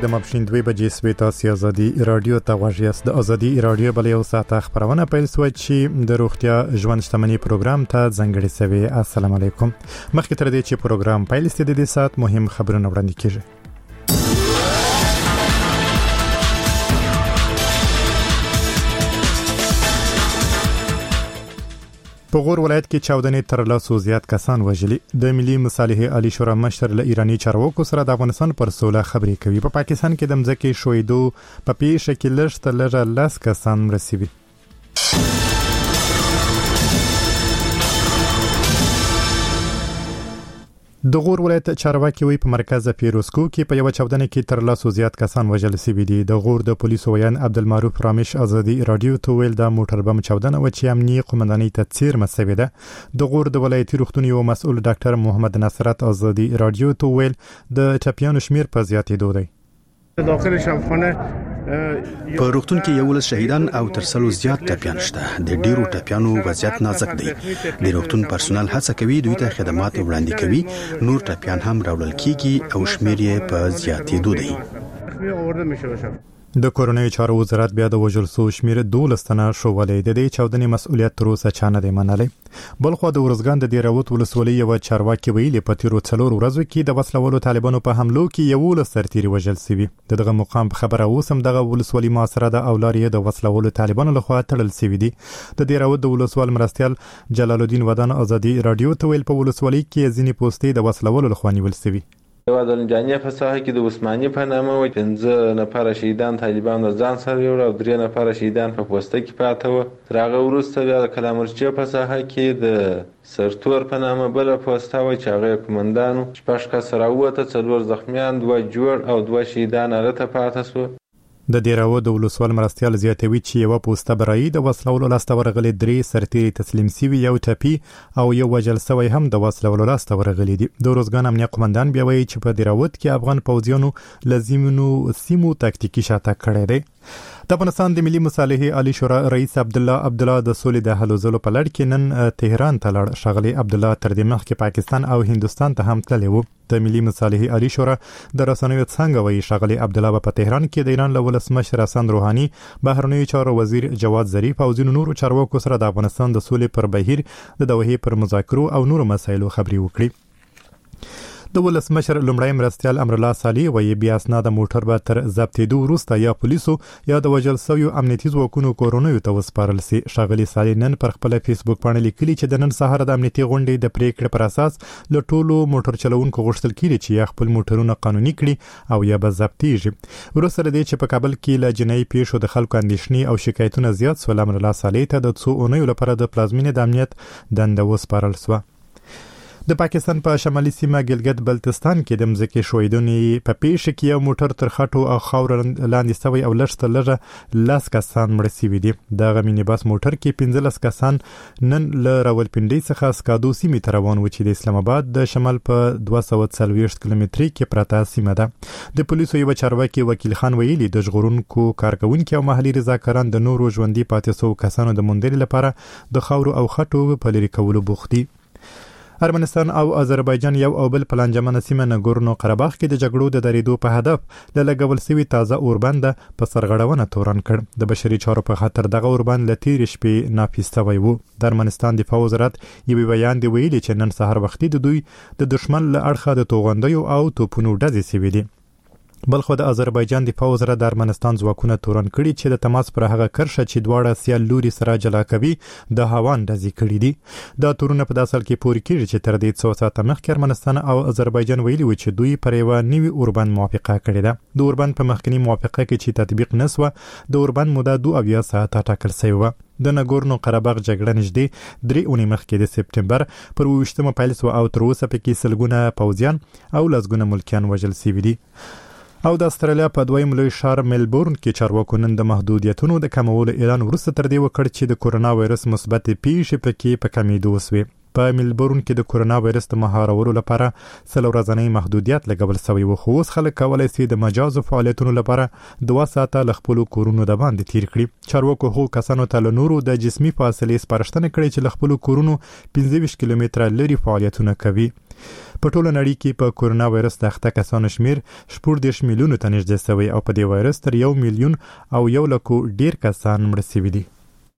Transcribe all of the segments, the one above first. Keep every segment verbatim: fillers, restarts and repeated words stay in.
د ماپښین دوه بجې سوي تاسو ازادي رادیو ته غوږ یاست. د ازادي رادیو بل یو ساعت خبرونه پیل شوه چې د روغتیا ژوند شتمنۍ پروګرام ته ځانګړی شوی. السلام علیکم. مخکې تر دې چې پروګرام پیل شي د دې ساعت مهم خبرونه وړاندې کیږي. په غور ولایت کې چاودنې تر لاسو زیات کسان وژلي. د ملي مصالحې عالی شورا مشر له ایرانی چارواکو سره د افغانستان پر سوله خبرې کوي. په پا پاکستان کې د مځکې شویدو په پیښه کې لږ تر لږه لس کسان مرسي. د غور ولایت چارواکي وی په مرکز پیروسکو کې په یو چاودنه کې تر لاسو زیات کسان وژل شوي دي. د غور د پولیسو ویان عبدالمعروف رامش ازادي رادیو ته ویل د موټر بم چاودنه و چې امنیي قومندانۍ ته څیر مسوي ده. د غور د ولایتي روغتون یو مسؤل ډاکټر محمد نصرت ازادي رادیو ته ویل د ټپیانو شمیر په زیاتېدو دی. داخل شبخانه په روغتون کې یو لس شهیدان او تر سلو زیات ټپیان شته. د ډیرو ټپیانو وضعیت نازک دی. د روغتون پرسونل هڅه کوي دوی ته خدمات وړاندې کوي. نور ټپیان هم راوړل کیږي او شمیر یې په زیاتېدو دی. د کورونی چارو وزارت بیا د وژل سو شمیر دولس تنه شوولې. د دې چاودنې مسؤلیت تر اوسه چانه دی منلې. بلخو د ورزګان د دیراوت ولسوالۍ یو چارواکي ویلي په تیرو څلور ورځو کې د وسلوالو طالبانو په حملو کې یو لس سرتیري وژل شوي. دغه مقام خبره اوسم دغه ولسوالۍ معاصره د اولاري د وسلوالو طالبانو لخوا تړل شوی دي. د دیراوت د ولسوال مرستيال جلال الدین ودان ازادي رادیو ته ویل په ولسوالۍ کې ځینې پوسټې د وسلوالو لخوا نیول شوي. یو د لنجانیه په ساحه کې د عثماني په نامه و پنځه نفر شهیدان طالبان د ځان سره یو او درې نفر شهیدان په پوسټه کې پاتې و. تر هغه وروسته بیا د کلامرچه په ساحه کې د سرتور په نامه بل پوسټه و چې هغه کمانډانو شپږ کس راوته، څلور زخمیان، دوه جوړ او دوه شهیدان هلته پاتې شو. د دیراو د ولسوال مرستيال زیاتوي چې یو پوسټه برای د وسلوالو لاسته ورغلي درې سرتیري تسلیم سوي، یو ټپي او یو وژل شوی هم د وسلوالو لاسته ورغلي دي. د روزګان امنیه قومندان بیا وایي چې په دیراوت کې افغان پوځیانو لازمینو سیمو تاکتیکي شاتګ کړی دی. د افغانستان د ملي مصالحې عالی شورا رئیس عبد الله عبد الله د سولې د هلو ځلو په لړ کې نن تهران ته لاړ. ښاغلی عبد الله تر دې مخکې پاکستان او هندستان ته هم تللی و. د ملي مصالحې عالی شورا د رسنیو څنګه وایي ښاغلی عبد الله په تهران کې د ایران له ولسمشر حسن روحاني، بهرنیو چارو وزیر جواد ظریف او ځینو نورو چارواکو سره د افغانستان د سولې پر بهیر د دوحې پر مذاکرو او نورو مسایلو خبرې وکړي. د ولسمشر لومړی مرستيال امر الله صالح وایي بیا اسناد موټر به تر ضبطېدو وروسته یا پولیسو یا د وژل شویو امنیتي ځواکونو کورونو ته وسپارل شي. ښاغلی صالح نن پر خپل فیسبوک باندې لیکلي چې د نن سهار د امنیتي غونډې د پریکړې پر اساس له ټولو موټر چلوونکو غوښتل کیږي چې یا خپل موټرونه قانوني کړي او یا به ضبطېږي. وروسته د دې چې په کابل کې له جنایي پیښو د خلکو اندېښنې او شکایتونه زیات سول، امر الله صالح ته د څو اونیو لپاره د پلازمینې د امنیت دنده وسپارل شوه. د پاکستان په شمالي سیمه ګلګت بلتستان کې د مځکې شویدونې په پیښه کې یو موټر تر خټو او خاور لاندې شوی او لږ تر لږه لس کسان مړه شوي دي. دغه مینی بس موټر کې پنځلس کسان نن له راولپنډۍ څخه سکادو سیمې ته روان و چې د اسلام آباد د شمال په دوه سوه څلوېښت کیلومترۍ کې پرته سیمه ده. د پولیسو یو چارواکي وکیل خان ویلي د ژغورونکو کارکونکو او محلي رضاکاران د نورو ژوندي پاتې شوو کسانو د موندلو لپاره د خاورو او خټو په لرې کولو بوخت دي. ارمنستان او آذربایجان یو او بل پلانجمنه سیمه نګورنو قرهباغ کې د جګړو د درېدو په هدف له لګول شوي تازه اوربند په سرغړونه تورن کړ. د بشري چارو په خاطر دغه اوربند له تېرې شپې ناپیسته وی و. د ارمنستان دفاع وزارت یو بیان دی ویلي چې نن سهار وختي د دوی د دشمن له اړخه د توغندیو او توپونو ډزې شوي دي. بلخو د آذربایجان دفاع وزارت د ارمنستان ځواکونه تورن کړي چې د تماس پر هغه کرښه چې دواړه سیال لوري سره جلا کوي د هاوان ډزې کړي دي. دا تورونه په داسې حال کې پورې کېږي چې تر دې څو ساعته مخکې ارمنستان او آذربایجان ویلي و چې دوی پر یوه نوي اوربند موافقه کړې ده. د اوربند په مخکني موافقه کې چې تطبیق نه سوه، د اوربند موده دوه اویا ساعته ټاکل شوې وه. د نګورنو قرهباغ جګړه نږدې درې اونۍ مخکې د سپټمبر پر اوویشتمه پیل شوه او تر اوسه پکې سلګونه پوځیان او لسګونه ملکیان وژل شوي دي. او د استرالیا په دویم لوی ښار ملبورن کې چارواکو نن د محدودیتونو د کمولو اعلان وروسته تر دې وکړ چې د کورونا وایرس مثبت پیښې پکې په کمیدو وسوې. په ملبورن کې د کورونا وایرس د مهارولو لپاره سل ورځنی محدودیت لګول شوی و، خو اوس خلک کولای شي د مجازو فعالیتونو لپاره دوه ساعته له خپل کورونو د باندې تیر کړي. چارواکو هغو کسانو ته له نورو د جسمي فاصلې سپارښتنه کړې چې له خپل کورونو پنځه ویشت کیلومتره لري فعالیتونه کوي. په ټوله نړۍ کې په کورونا وایرس د اخته کسانو شمیر شپږ دېرش میلیونو ته نږدې شوی او په دې وایرس تر یو میلیون او یو لکو ډیر کسان مړه شوي دي.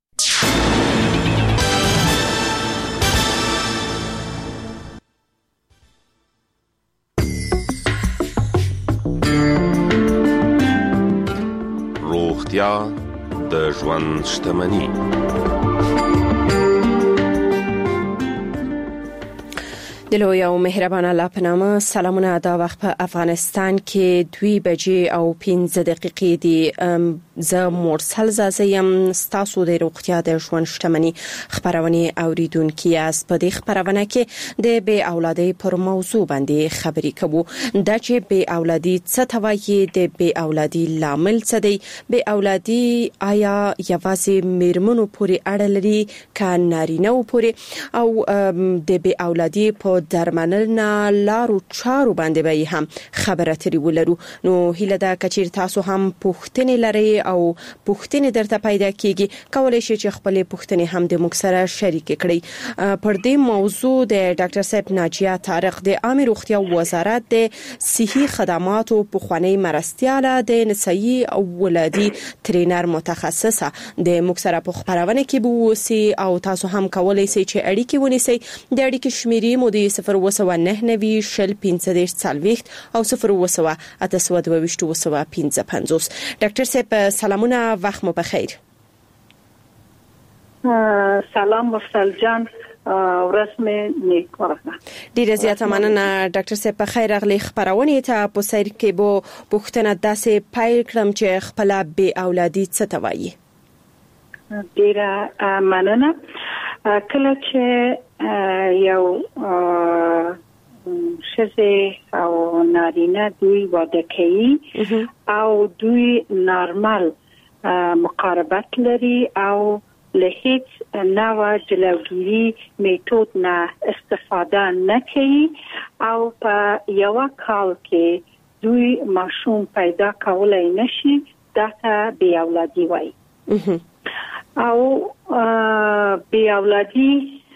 روغتیا د ژوند شتمني. د لوی او مهربان الله په نامه سلامونه. دا وخت په افغانستان کې دوی بجې او پنځه دقیقې دي. زه مرسل زازیم ستاسو د روغتیا د ژوند شتمني خبرونه اوریدونکو یاست. په دې خبرونه کې د بی اولادي پر موضوع باندې خبرې کوو. د چې بی اولادي څه ته وایي، د بی اولادي لامل څه دی، بی اولادي آیا یوازې میرمنو پورې اړه لري که نارینه پورې، او د بی اولادي په درملنه لارو چارو باندې به هم خبره تری ولرو. نو هیله ده کچیر تاسو هم پوښتنې لرئ او پوښتنې درته پیدا کیږي، کولای شئ چې خپل پوښتنې هم د موږ سره شریک کړئ. پر دې موضوع د ډاکټر صاحب ناجیه طارق د عامه روغتیا وزارت د صحي خدماتو پخوانی مرستیاله د نسایي او ولادي ترینر متخصصه د موږ سره په خبرونه کې بوسي، او تاسو هم کولای شئ چې اړیکې ونیسئ. د اړیکې شمیرې مو د صفر وسوه نه نوي شل پنځه دېرش څلوېښت او صفر وسوه اته سوه دوه ویشت وسوه پنځه پنځوس. ډاکټر صاحب سلامونه، وخت مو بخیر. سلام مرسل جان، ورځ مې نیکمرغه. ډیره زیاته مننه ډاکټر صاحب. په خیر راغلی خبرونه ته په سر کې بو پوښتنه داسې پیل کړم چې خپل بی اولادي څه ته وایي. ډیره مننه. کله چې یو ښځه او نارینه دوی واده کوي او دوی نارمل مقاربت لري او له هیڅ نوع جلوگیری میتود نه استفاده نه کوي او په یو کال کې دوی ماشوم پیدا کولای نشي، دا ته بی اولادي وایي. او بی اولادي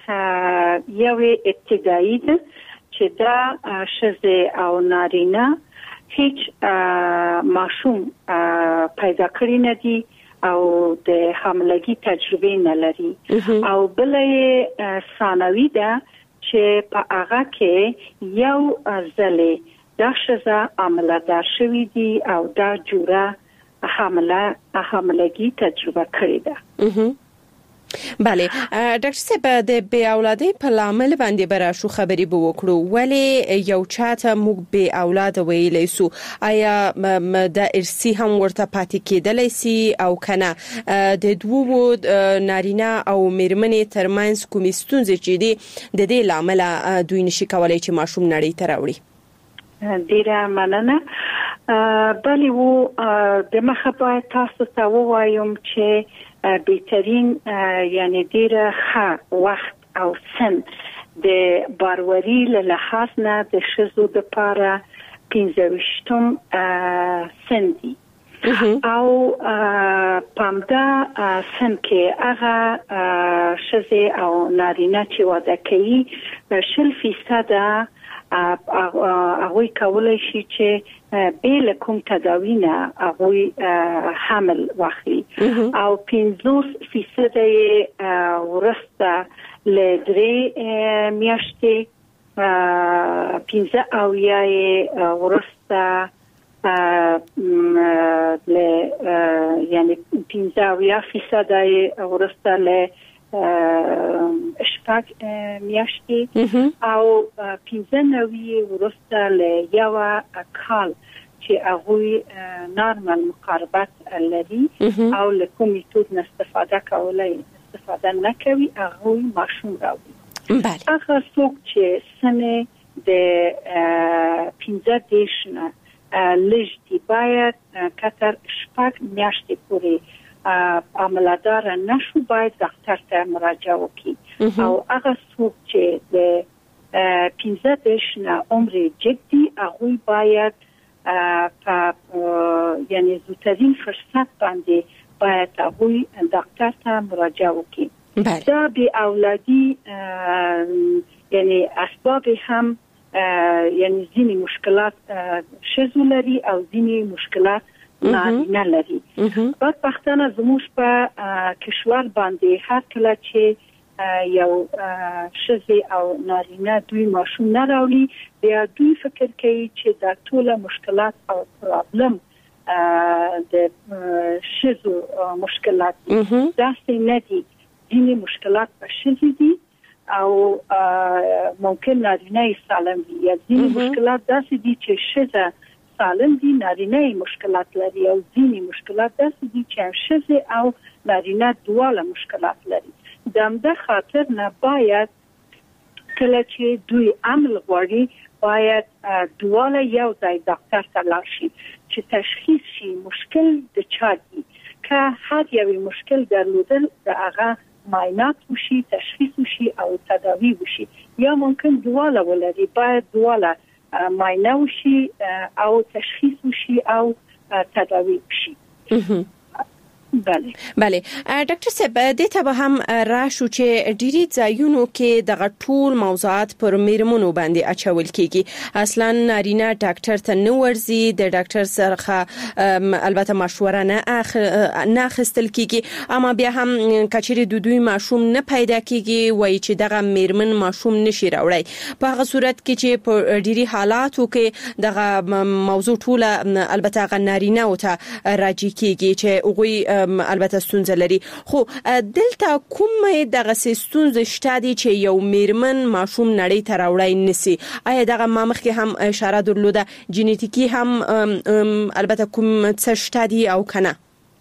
یو ابتدایي ده چې دا ښځه او نارینه هیڅ ماشوم پیدا کړی نه دي او د حاملګي تجربه نه لري، او بلې ثانوي ده چې په هغه کې یو ځلې دا ښځه عملدار شوې دي او دا جوړه حامله حاملګي تجربه کړې ده. بله ډاکټر صاحب، د بی اولادي په لامل باندې برا شو خبري به وکړو، ولی یو چاته موږ بی اولاد ویلای سو، آیا د ارثي هم ورته پاتې کېدلی سي او کنه د دوو نارینه او میرمنې ترمنځ کومې ستونزې چې دي د دې لامل دوی نشي کولای چې ماشوم نړۍ ته راوړي؟ ډیره مننه. بلی وو د مخه باید تاسو ته ووایم چې بهترین یعنی ډیره ښه وخت او سن د باروری له لحاظ نه د ښځو لپاره پنځه ویشتم سن دی، او پامدا سن کې هغه ښځې او نارینه چې واده کوي شل فیصده هغوی کولای شي چې بل کوم تداوی نه هغوی حمل واخلي، او پنځوس فیصد ورسته له درې میاشتې پنځه او یا ورسته له یعنی پنځه او یا فیصد ورسته له شپږ میاشتې او پنځه نوي ورسته له یو کال چې هغه نارمل مقاربت لري او له کوم میتود استفاده کولای استفاده نه کوي، هغه ماشوم راوړي. بله هغه څوک چې سنه د پنځه دیش نه لږ دی باید کتر شپږ میاشتې پورې عملدار نشو باید ډاکټر ته مراجعه وکړي او هغه څوک چې د پنځه دېرش نه عمر جدي هغه باید په یعنی زوترین فرصت باندې باید هغه ډاکټر ته مراجعه وکړي. دا به اولادی یعنی اسباب هم یعنی ځینی مشکلات شذو لري او ځینی مشکلات نارینه لري. بدبختانه زموږ په کشور باندې هر کله چې یو شذ او نارینه دوی ماشوم نه راولي بیا دوی فکر کوي چې دا ټول مشکلات او پرابلم د شذو مشکلات داسې نه دي. ځینې مشکلات په شذ دي او ممکن نارینه سالم دي یا ځینې مشکلات داسې دي چې شذ سالم دي نارینه مشکلات لري او ځینې مشکلات داسې دي چې شذ او نارینه دواړه مشکلات لري. د همدې خاطر نه باید کله چې دوی عمل غواړي باید دواړه یو ځای ډاکټر ته لاړ شي چې تشخیص شي مشکل د چا دی. که هر یو مشکل درلودل د هغه معاینات وشي تشخیص وشي او تداوی وشي یا ممکن دواړه ولري باید دواړه معاینه وشي او تشخیص وشي او تداوی وشي. بله بله ډاکټر صاحب د ته به هم راشو چې ډیری ځایونو کې د غټول موضوعات پر میرمنو باندې اچول کیږي. اصلا نارینه ډاکټر ته نه ورزي د ډاکټر سره البته مشوره نه اخ نه خستل کیږي اما بیا هم کچری د دوی ماشوم نه پیدا کیږي وای چې دغه میرمن ماشوم نشي راوړی. په هغه صورت کې چې په ډیری حالاتو کې دغه موضوع ټوله البته غ نارینه او ته راځي کیږي چې هغه البته ستونزه لري. خو دلته کومه دغه ستونزه شته دي چې یو میرمن ماشوم نړۍ ته راوړی نسی؟ آیا دغه مامخ کې هم اشاره درلوده جنیتیکی هم البته کوم څه شته دي او کنه؟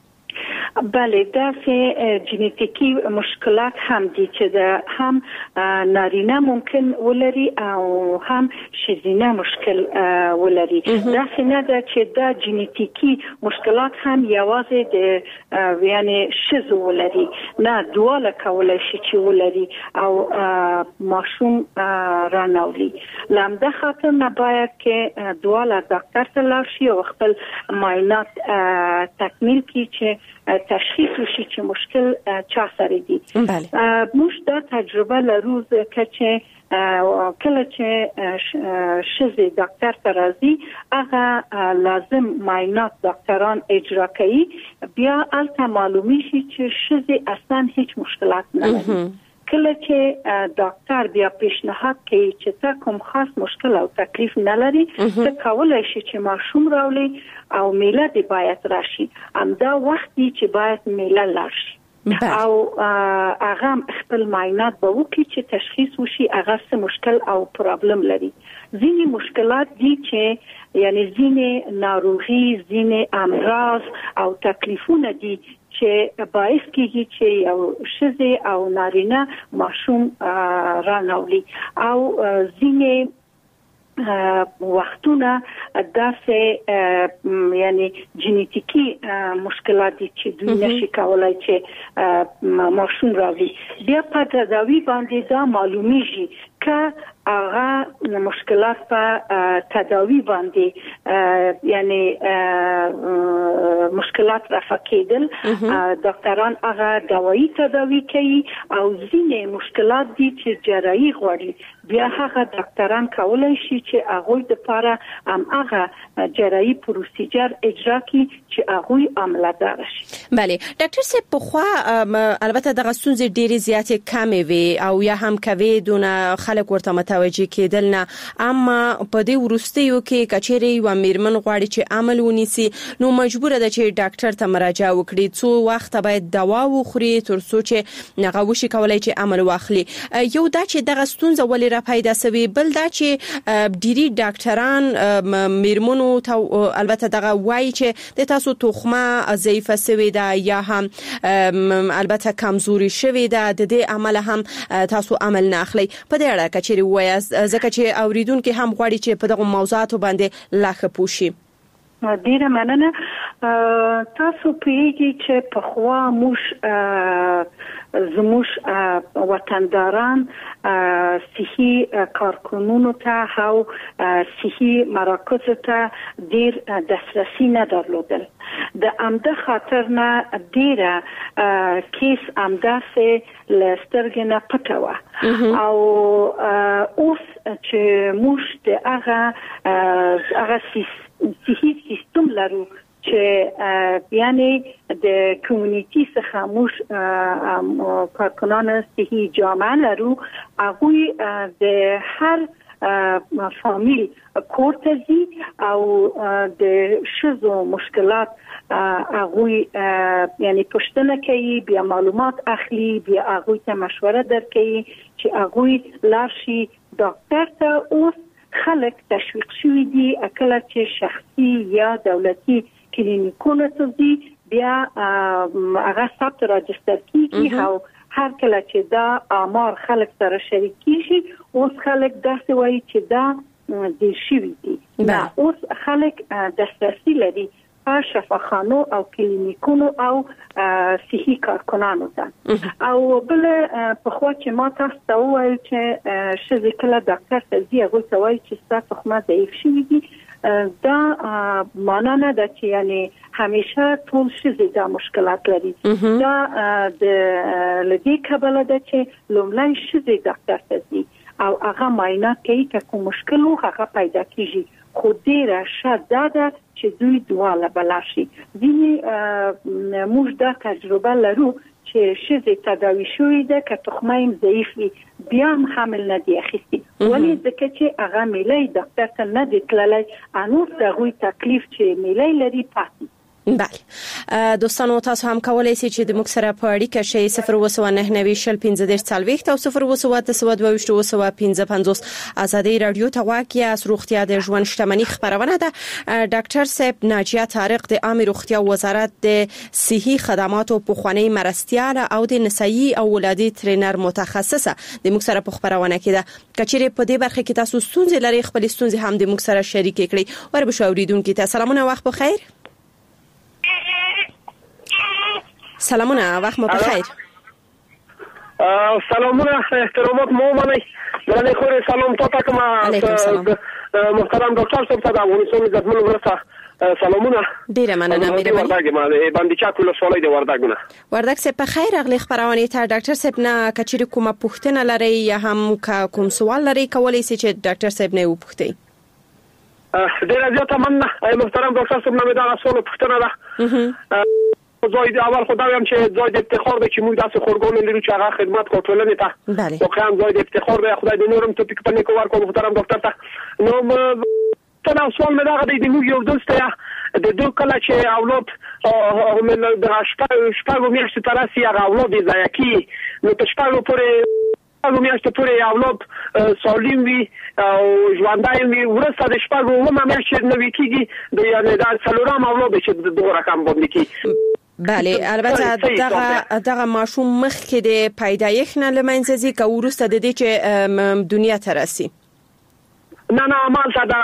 بله داسې جنیتیکی مشکلات هم دي چې د هم نارینه ممکن ولري او هم شذینه مشکل ولري. داسې نه ده چې دا جنیتیکی مشکلات هم یوازې د یعنی شذ ولري نه دواله کولای شي چې ولري او ماشوم راناولي. لامده خاطر نه باید کې دواله ډاکټر ته لاړ شي او خپل معاینات تکمیل کړي چې تشخیص وشي چې مشکل چا سره دی. موږ دا تجربه لرو چې کله چې شذ ډاکټر ته راځي هغه لازم معاینات ډاکټران اجرا کوي بیا البته معلومی شي چې شذ اصلا هیڅ مشکلات نه لري. کله چې ډاکټر بیا پیشنهاد کوي چې تا کوم خاص مشکل او تکلیف نه لري ته کولای شي چې ماشوم راولي او میله دی باید راشي. همدا وختي چې باید میله لاشي او هغه خپل معاینات به وکړي چې تشخیص وشي هغه څه مشکل او پرابلم لري. ځینې مشکلات دي چې یعنی ځینې ناروغي ځینې امراض او تکلیفونه دي چې باعث کیږي چې یو شذ او نارینه ماشوم راناولي او ځینې وختونه داسې یعنی جنیتیکی مشکلات دي چې دوی نشي کولای چې ماشوم راوړي. بیا په تداوی باندې دا معلومیږي که هغه مشکلات په تداوی باندې یعنی مشکلات رفع کېدل ډاکټران هغه دوايي تداوی کوي او ځینې مشکلات دي چې جراحي غواړي بیا هغه ډاکټران کولای شي چې هغه د لپاره هم هغه جراحي پروسیجر اجرا کړي چې هغه عملیات شي. بله ډاکټر صاحب په خو البته دغه ستونزې ډېری زیاتې کمې وي او یا هم کوي دونه خلک ورته متوجه کېدل نه اما په دې ورستیو کې کچېری و میرمن غواړي چې عمل ونیسي نو مجبور ده چې ډاکټر ته مراجعه وکړي. څو وخت باید دوا وخوري تر څو چې هغه وشي کولای چې عمل واخلي. یو دا چې دغه ستونزه ولې را پیدا سوي بل دا چې ډيري ډاکټران میرمنو ته البته دغه وایي چې د تاسو تخمه ضعیفه سوي ده یا هم البته کمزوري شوي ده د دې عمل هم تاسو عمل نه اخلي. په دې اړه کچېری وایي ځکه چې اوریدونکو هم غواړي چې په دغه موضوعاتو باندې لاخه پوښي. ډیره مننه. تاسو پیږي چې په خوا موږ زموږ وطنداران صحي کارکونونو ته او صحي مراکز ته ډیر دسترسی نه درلودل. د امده خاطر نه ډیره کیس امده سه لسترګ نه پټوا او اوس چې موږ د هغه هغه صحي سیستم لرو چې یعنی د کمیونټي څخه موږ کارکنان صحي جامعه لرو، هغه د هر فامیل کورتزي او د شذو مشکلات هغه یعنی پښتنه کوي، بیا معلومات اخلي، بیا هغه ته مشوره درکوي چې هغه لارشي ډاکټر ته. اوس خلک تشویق شوي دي اکله چې شخصي یا دولتي کلینیکونه ته دي، بیا هغه ثبت راجستر کیږي او هر کله چې دا آمار خلک سره شریک کیږي، اوس خلک داسې وایي چې دا د شوي دي. نه، اوس خلک دسترسی لري په شفاخانو او کلینیکونو او صحي کارکنانو ته. او بل په خوا چې ما تاسو ته وایي چې شذ کله ډاکټر ته ځي، هغه ته وایي چې تاسو خو ضعیف شوي دي، دا معنا نه ده چې یعنی همیشه ټول شذ دا مشکلات لري. دا د لدی کبله ده چې لومړی شذ ډاکټر ته ځي او هغه معاینه کوي که کوم مشکل هغه پیدا کیږي، خو ډیره شاده ده چې دوی دواله بلاشي. ځینې موږ دا تجربه لرو چې شذ تداوی شوی ده که تخمه ضعیف وي، بیا هم حمل نه دی اخیستی، ولی ځکه چې هغه میلې ډاکټر ته نه دی تللی، انو دغه تکلیف چې میلې لري پاتې. بله دوستانو، تاسو هم کولای شئ چې د موږ سره په اړیکه شئ. صفر اووه سوه نهه نوي شل پنځه دېرش څلوېښت او صفر اووه سوه اته سوه دوه ویشت اووه سوه پنځه پنځوس. ازادي رادیو ته غواړئ از روغتیا د ژوند شتمنۍ خبرونه ده. ډاکټر صاحب ناجیه طارق د عامه روغتیا وزارت د صحي خدماتو پخوانی مرستیال او د نسایي او ولادي ترینر متخصصه د موږ سره په خبرونه کې ده. کچېرې په دې برخه کې تاسو ستونزې لري، خپل ستونزې هم د موږ سره شریک کړئ. وربه شو اوریدونکو ته سلامونه، وخت بخیر. سلامونه، وخت مو بخیر. سلامونه، احترامات مو منئ. درنه خور سلام تا تا کوم محترم ډاکټر صاحب ته د افغانستان عزتمن ورته سلامونه. ډیره مننه. مې وردګ ما د باندې چا کول سوالای د وردګ نه. وردګ صاحب په خیر اغلی خبرونه ته ډاکټر صاحب نه کچېرې کومه پوښتنه لري یا هم کوم سوال لري، کولای شئ چې ډاکټر صاحب نه وپوښتئ. ډیره زیاته مننه محترم ډاکټر صاحب، نو دا سوال پوښتنه ده. زاید اول خدای هم چې زاید افتخار به چې موږ داسې خورګون لرو چې هغه خدمت کوي ټولنې ته. واقعا زاید افتخار به خدای دې نورم توفیق پنه کوي ورکو محترم ډاکټر ته. نو تاسو سوال مې دا غوډې د موږ یو دوست ته د دوه کله چې اولاد او د شپږ شپږ میاشتې تر راسي هغه اولاد یې ضایع کی، نو په شپږ پورې هغه میاشتې پورې اولاد سالم وي او ژوندای وي، ورسته د شپږ اومه میاشتې نو کېږي د یعنی د څلورم اولاد چې دغه رقم باندې کی. بله، البته دغه دغه ماشوم مخ کې د پیدایښت نه لمنځه ځي که ورسته د دې چې دنیا ته راسي؟ نه نه، ما دا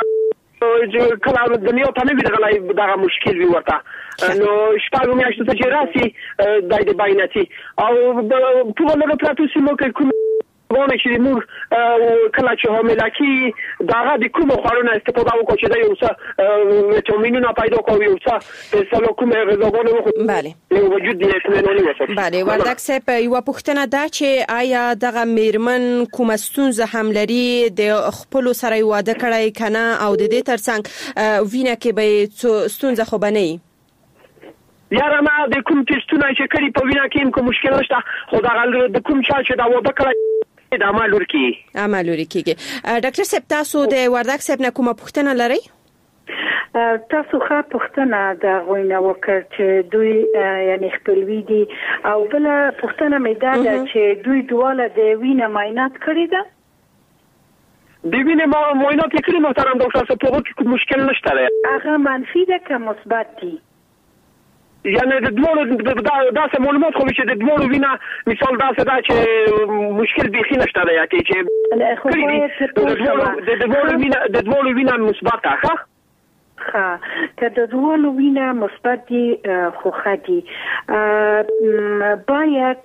کله دنیا ته نه وي دغه دغه مشکل وي ورته، نو شپږ میاشتې ته چې راسي د باینتي او په ولر پلاتو سیمو کې کوم ونه چې موږ کله چې حامله کی دغه د کوم خورونه استفاده وکړو چې د یو څه ویټامینونه پیدا کوي، یو څه د سلو کوم غذاګونه وخورو. بله، یو وجود دی اطمیناني وساتي. بله، وردګ صاحب یو پوښتنه ده چې آیا دغه میرمن کوم ستونزه هم لري د خپل سره واده کړی کنه او د دې ترڅنګ وینه کې به ستونزه خو بنئ؟ یاره ما د کوم تستونه چې کړي په وینا کې کوم مشکل نشته، خو دا د کوم چا چې دا واده کړی د عمل ورکی عمل ورکیږي. ډاکټر صاحب تاسو د وردګ صاحب نه کومه پوښتنه لرئ؟ تاسو ښه پوښتنه دا غوښنه وکړ چې دوی یعنی خپلوي دي، او بل پوښتنه مې دا ده چې دوی دواله د وینې معاینات کړی ده؟ د وینې معاینات یې کړي محترم ډاکټر صاحب، په هغه کې مشکل نشته. هغه منفي ده که مثبت دي؟ یعنی د دوه داسې معلومات خو چې د دوه وینا مثال داسې دا چې مشکل بيخي نشته دی چې چې د دوه وینا د دوه وینا مثبت ده. خا که د دوه وینه مثبت دي خو خدي باید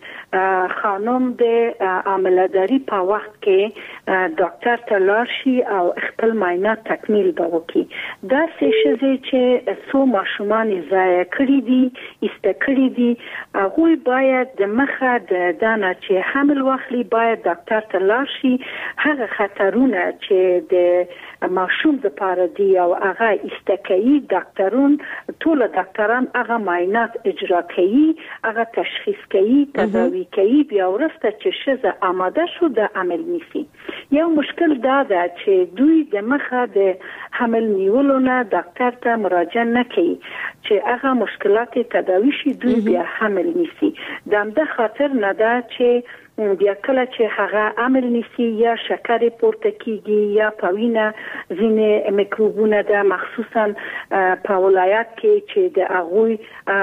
خانم د عملداري په وخت کې ډاکټر ته لاړ شي او خپل معاینات تکمیل وکړي. دا څه شي چې څو ماشومان ضایع کړی دي استکړی دي هغه باید د مخه د دانه چې حمل واخلي باید ډاکټر ته لاړ شي. هغه خطرونه چې د ماشوم د پاره دی او هغه استکایي ډاکټرون ټول ډاکټران هغه معاینات اجرا کوي هغه تشخیص کوي تداوی کوي بیا ورسته چې شزه آماده شو د عمل نیسي. یو مشکل دا ده چې دوی د مخه د حمل نیولو نه ډاکټر ته مراجعه نه کوي چې هغه مشکلات تداوی شي دوی بیا حمل نیسي. د همدا خاطر نه ده چې بیا کله چې هغه عمل نیسی یا شکر پورته کیږي یا پوینه ځینې میکروبونه ده مخصوصا په ولایت کې چې د هغوی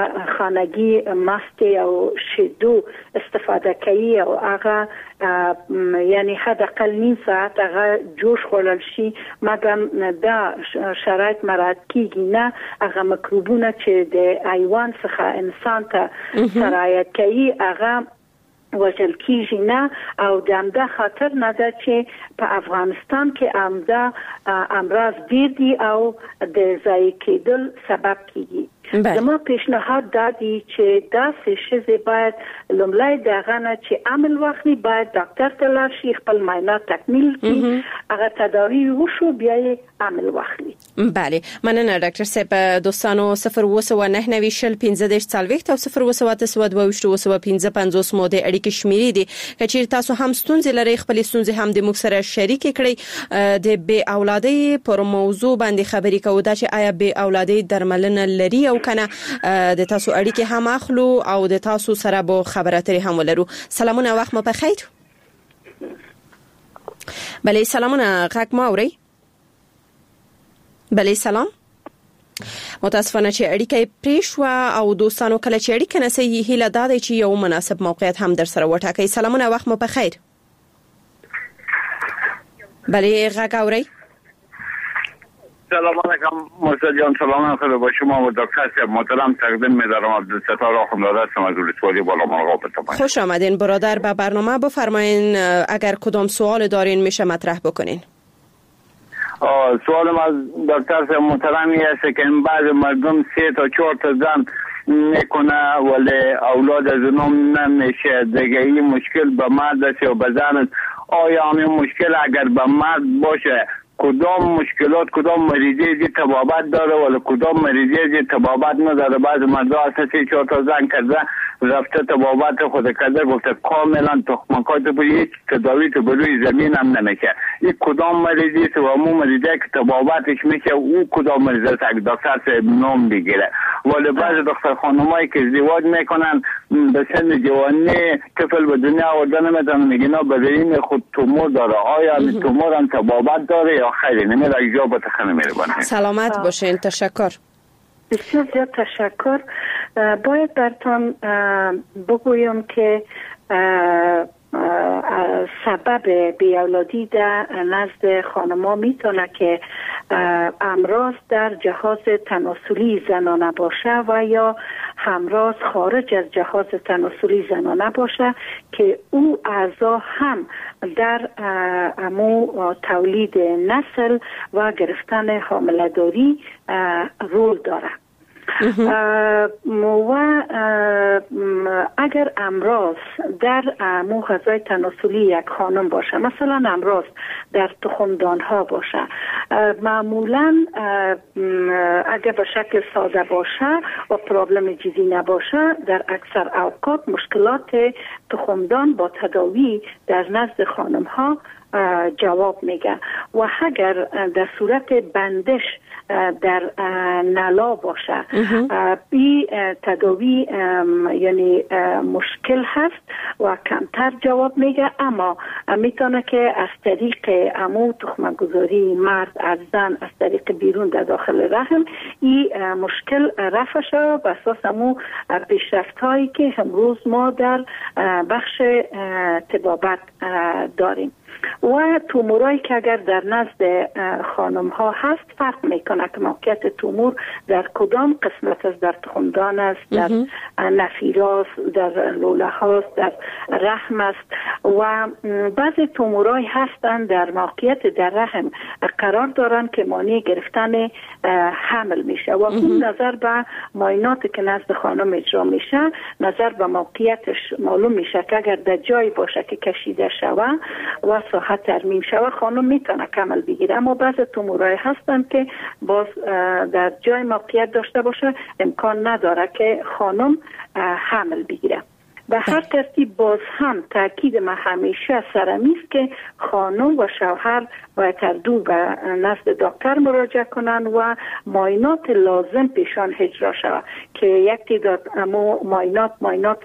خانگی ماست او شیدو استفاده کوي او هغه یعنی حداقل نیم ساعت هغه جوش خورل شي مګر دا شرایط مراعات کیږي نه هغه میکروبونه چې د حیوان څخه انسان ته سرایت کوي هغه وجل کیږي نه او د همدا خاطر نه ده چې په افغانستان کې همدا امراض ډیر دي او د ضایع کېدل سبب کیږي. زما پیشنهاد دا دی چې دا څه باید لومړی دغه نه چې عمل واخلي باید ډاکټر ته لاړ شي خپل معاینات تکمیل کړي هغه تداوی وشو بیا عمل واخلي. بله مننه ډاکټر صاحب. دوستانو صفر وسو نه نوي شل پنځه دیش څلويخت او صفر وسو تاسو دوه وشتو وسو پنځه پنځوس مو د اړیکې شمیرې دي چې تاسو هم ستونزې لري خپل ستونزې هم د موږ سره شریک کړئ. د بې اولادۍ پر موضوع باندې خبرې کوو دا چې آیا بې اولادۍ درملنه لري او کنه د تاسو اړیکې هم اخلو او د تاسو سره به خبرې اترې هم ولرو. سلامونه وخت مو په خیر. بله سلامونه غږ ما اورئ؟ بله سلام. متاسفانه چې اړیکه پرې شو او دوستانو کله چې اړیکه نسي هیله داده چې یو مناسب موقعیت هم در سره وټاکئ. سلامونه وخت مو په خیر. بله غږ اورئ؟ سلام علیکم مرتضی جان. سلام خیر با شما و دکتر صاحب محترم. تقدیم می‌دارم عبدالستار آخوندزاده هستم از ولسوالی بالامرغاب. خوش آمدین برادر به برنامه. بفرمایین اگر کدام سوال دارین میشه مطرح بکنین. سوالم از دکتر صاحب محترمی است که این بعض مردم سه تا چهار تا زن میکنه ولی اولاد از اونم نمیشه دیگه. این مشکل به مرد است یا به زن؟ آیا همین مشکل اگر به مرد باشه کدام مشکلات کدام مریضی دی تبابت داره ولی کدام مریضی دی تبابت نداره؟ بعض مردا اساسی چهار تا زن کرده رفته تبابت خود کرده گفته کاملا تخمکات تو هیچ تداوی تو بروی زمین هم نمیشه. این کدام مریضی است و همون مریضی که تبابتش میشه او کدام مریضی است اگه دکتر صاحب نام بگیره؟ ولی بعض دختر خانمایی که ازدواج میکنن به سن جوانی طفل به دنیا آورده نمیتونن میگن بدین خود تومور داره. آیا این تومور هم تبابت داره یا خیلی نمیره؟ اجابت خیلی میره. سلامت باشین. تشکر. بسیار زیاد تشکر. باید براتون بگویم که سبب بیاولادی در نزد خانم‌ها میتونه که امراض در جهاز تناسلی زنانه باشه و یا همراز خارج از جهاز تناسلی زنانه باشه که او اعضا هم در امو تولید نسل و گرفتن حامله‌داری رول داره. و اگر امراض در موغذای تناسلی یک خانم باشه، مثلا امراض در تخمدان ها باشه، معمولا اگر به شکل ساده باشه و پرابلم جدی نباشه، در اکثر اوقات مشکلات تخمدان با تداوی در نزد خانم ها جواب میگه. و اگر در صورت بندش در نلا باشه بی تداوی یعنی مشکل هست و کمتر جواب میگه، اما میتونه که از طریق امو تخم گذاری مرد از زن از طریق بیرون در داخل رحم این مشکل رفع شد به اساس امو پیشرفت هایی که امروز ما در بخش طبابت داریم. و تومورایی که اگر در نزد خانم ها هست فرق میکنه که موقعیت تومور در کدام قسمت است، در تخمدان است، در نفیراست، در لوله هاست، در رحم است و بعضی تومورایی هستند در موقعیت در رحم قرار دارن که مانع گرفتن حمل میشه و اون نظر به معایناتی که نزد خانم اجرا میشه نظر به موقعیتش معلوم میشه که اگر در جای باشه که کشیده شوه و ساحت ترمیم شوه خانم میتونه کمل بگیره. اما بعضی تومورای هستن که باز در جای موقعیت داشته باشه امکان نداره که خانم حمل بگیره. به هر ترتیب باز هم تاکید ما همیشه سرمی است که خانم و شوهر باید هر دو به نزد دکتر مراجعه کنند و معاینات لازم پیشان اجرا شود که یک تعداد معاینات معاینات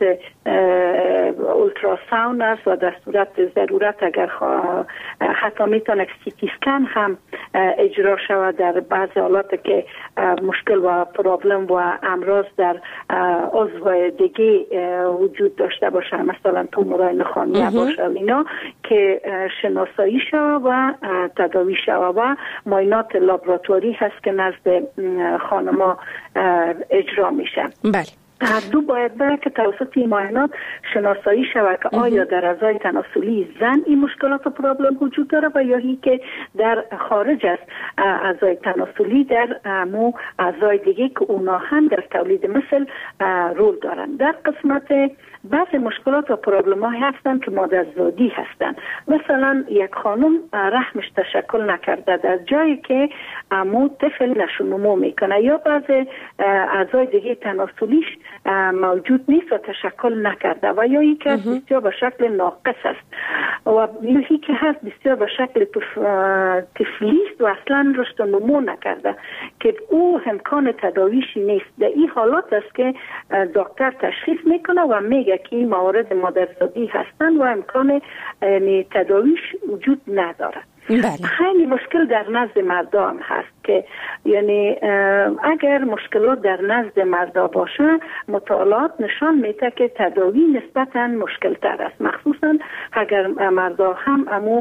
اولتراساوند است و در صورت ضرورت اگر حتی میتونه سیتی اسکن هم اجرا شود در بعضی حالات که مشکل و پرابلم و امراض در عضو دیگه وجود داشته باشه، مثلا تومورای نخامیه باشه اینا که شناسایی شود و تداوی شود و معاینات لابراتواری هست که نزد خانما اجرا میشه. بله. هر دو باید بره که توسط این معاینات شناسایی شود که آیا در اعضای تناسلی زن این مشکلات و پرابلم وجود داره و یا هی که در خارج از اعضای تناسلی در مو اعضای دیگه که اونا هم در تولید مثل رول دارن. در قسمت بعضی مشکلات و پرابلم های هستن که مادرزادی هستن. مثلا یک خانم رحمش تشکل نکرده در جایی که امو طفل نشونمو میکنه یا بعضی اعضای دیگه تناسلیش موجود نیست و تشکل نکرده و یا یکی هست بسیار به شکل ناقص است و یکی که هست بسیار به شکل طفلیست و اصلا رشد و نمو نکرده که او امکان تداویش نیست. در این حالات است که دکتر تشخیص میکنه و میگه که این موارد مادرزادی هستند و امکان تداویش وجود نداره. خیلی مشکل در نزد مردان هست که یعنی اگر مشکلات در نزد مردا باشه مطالعات نشان میده که تداوی نسبتاً مشکل تر است، مخصوصاً اگر مردا هم امو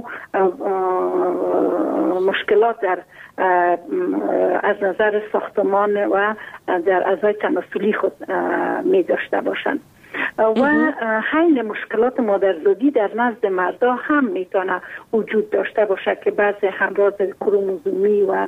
مشکلات در از نظر ساختمان و در اعضای تناسلی خود می داشته باشند و حین مشکلات مادرزادی در نزد مردا هم میتونه وجود داشته باشه که بعضی همراز کروموزومی و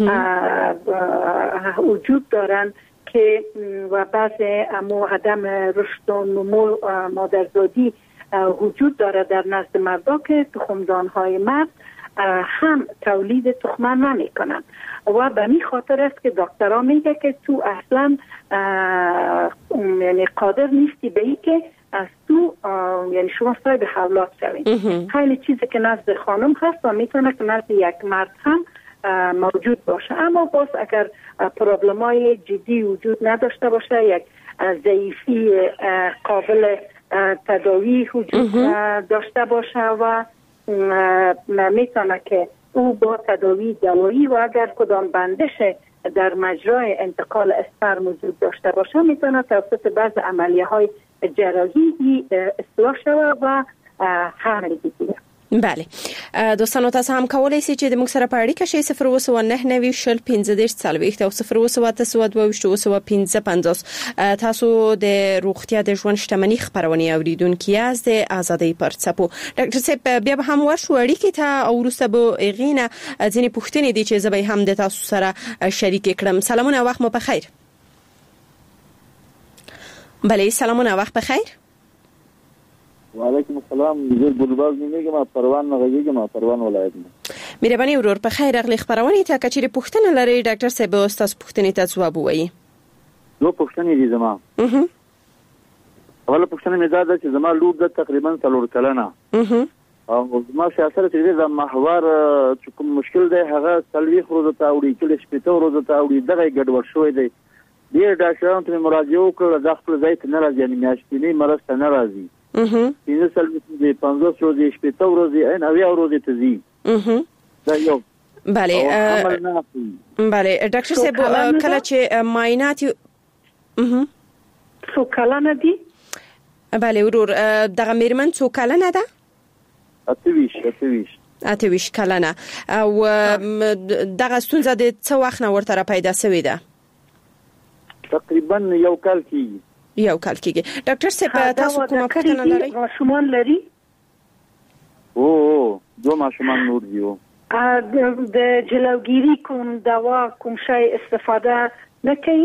وجود دارن که و بعضی امو عدم رشد و نمو مادرزادی وجود داره در نزد مردا که تخمدانهای مرد هم تولید تخمه نمی کنن و به می خاطر است که دکترها میگه که تو اصلا یعنی قادر نیستی به این که از تو یعنی شما صاحب اولاد شوید. خیلی چیزی که نزد خانم هست و میتونه که نزد یک مرد هم موجود باشه، اما باز اگر پرابلم های جدی وجود نداشته باشه، یک ضعیفی قابل تداوی وجود داشته باشه و میتونه که او با تداوی دوایی و اگر کدام بندش در مجرای انتقال اسپرم وجود داشته باشه میتونه توسط بعض عملیه های جراحی اصلاح شود و حمل بگیره. بله دوستانو تاسو هم کولای شئ چې د موږ سره په اړیکه شئ صفر اووه سوه نهه نوي شل پنځه دېرش څلوېښت او صفر اووه سوه اته سوه دوه ویشت اووه سوه پنځه پنځوس. تاسو د روغتیا د ژوند شتمنۍ خبرونه اوریدونکو یاست د ازادۍ پر څپو. ډاکټر صاحب بیا به هم ورشو اړیکې ته او وروسته به اغینه ځینې پوښتنې دي چې زه به هم د تاسو سره شریک کړم. سلامونه، وخت مو بخیر. بله سلامونه، وخت بخیر. وعلیکم السلام. زه ګلباز نیمه ما پروان نه غږیږم، ما پروان ولایت نه. مهرباني ورور په خیر اغلی خبرونه ته کچېره پوښتنه لري ډاکټر صاحب استاد پوښتنې ته ځواب وایي. نو پوښتنې دي زما. اها. اوله پوښتنه مې دا ده چې زما لور د تقریبا څلور کلنه. اها. او زما سیاست چې د محور چې کوم مشکل دی هغه تلويخ روزه ته وړي چې شپته روزه ته وړي دغه ګډوډ شوی دی. ډیر ډاکټرانو ته مراجعه وکړه د خپل ځای ته نه راځي، یعنی میاشتنی مرض ته نه راځي. اها. این سال د پنځوس ورځې شپته ورځې ان اویا ورځې ته ځي. اها. دا یو. بله. بله ډاکټر صاحب کله چې معاینات اها څو کلنه دي؟ بله ورور دغه میرمن څو کلنه ده؟ اتويش اتويش اتويش کلنه او دغه ستونزه د څو وخت نه ورته پیدا شوې ده؟ تقریبا یو کال کېږي. یو کال کېږي. ډاکټر صاحب تاسو کومه پوښتنه لرئ؟ ماشومان لري؟ او دو ماشومان نور دي. د جلوگیری کوم دوا کوم شی استفاده نکوي؟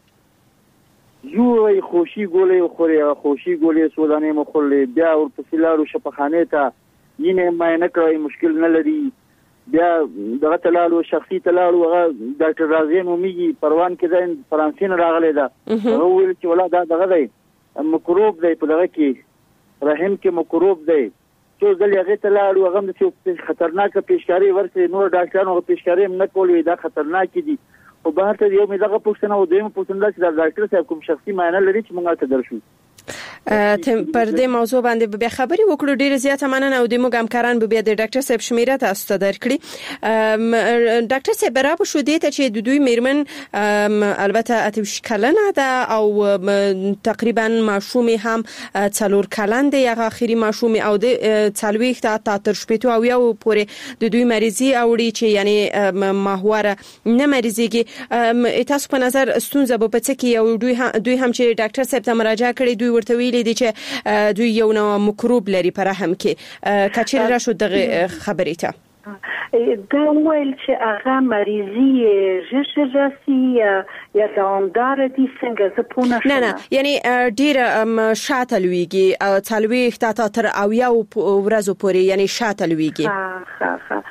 یو خوشي ګولې خوري، خوشي ګولې سودانه مخولې، بیا ورپسې لاړو شفاخانه ته ینه ما نه کوي، مشکل نه لري. بیا دغه تلالو شخصي تلالو هغه ډاکټر رازي مومي پروان کې د فرانسې نه راغلی دا هغه ویل چې ولا دا دغه دی مکروب دی په دغه کې رحم کې مکروب دی. څو ځل هغه تلالو هغه د خطرناک پیشکاری ورته نور ډاکټرانو پیشکاری نه کولې دا خطرناک دي. او بهر ته یو مې دغه پوښتنه و دویم پوښتنه چې د ډاکټر صاحب کوم شخصي معاینه لري چې موږ ته درشو. تم پر دې موضوع باندې به خبري وکړو. ډیره زیاته مننه او د موږ همکاران به د ډاکټر صاحب شمیره تاسو ته درکړي. ډاکټر صاحب برابر شو دي ته چې د دوی میرمن البته اتوش کلنه ده او تقریبا ماشومي هم څلور کلن دی. هغه اخیری ماشومي او د څلويخ ته تر شپږ او یو پورې د دوی مریضي اوړي چې یعنی ماهواره نه مریضيږي. تاسو په نظر ستونزه به پڅ کې او دوی هم دوی هم چې ډاکټر صاحب ته مراجعه کړې دوی ورته ویلي دي چې دوی یو نوع مکروب لري په رحم کې. کچېر را شو دغه خبرې ته دا ویل چې هغه مریضي ژر راسي یا دوامدار دي څنګه زه پوه نشم. نه نه یعنی ډېر شاته لويږي څلويخ ته تر او یو ورځو پورې یعنی شاته لويږي. ها ها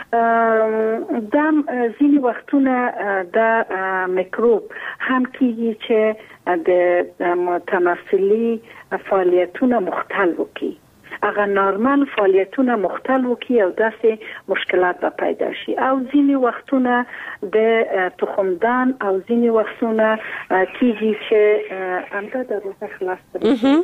دا ځینې وختونه دا میکروب هم کیږي چې د تناسلي فعالیتونه مختل وکړي. اگر نورمال فعالیتونه مختل وکړي او داسې مشکلات به پیدا شي. او ځینې وختونه د تخمدان او ځینې وختونه کیږي چې انده د روزه خلاص کړي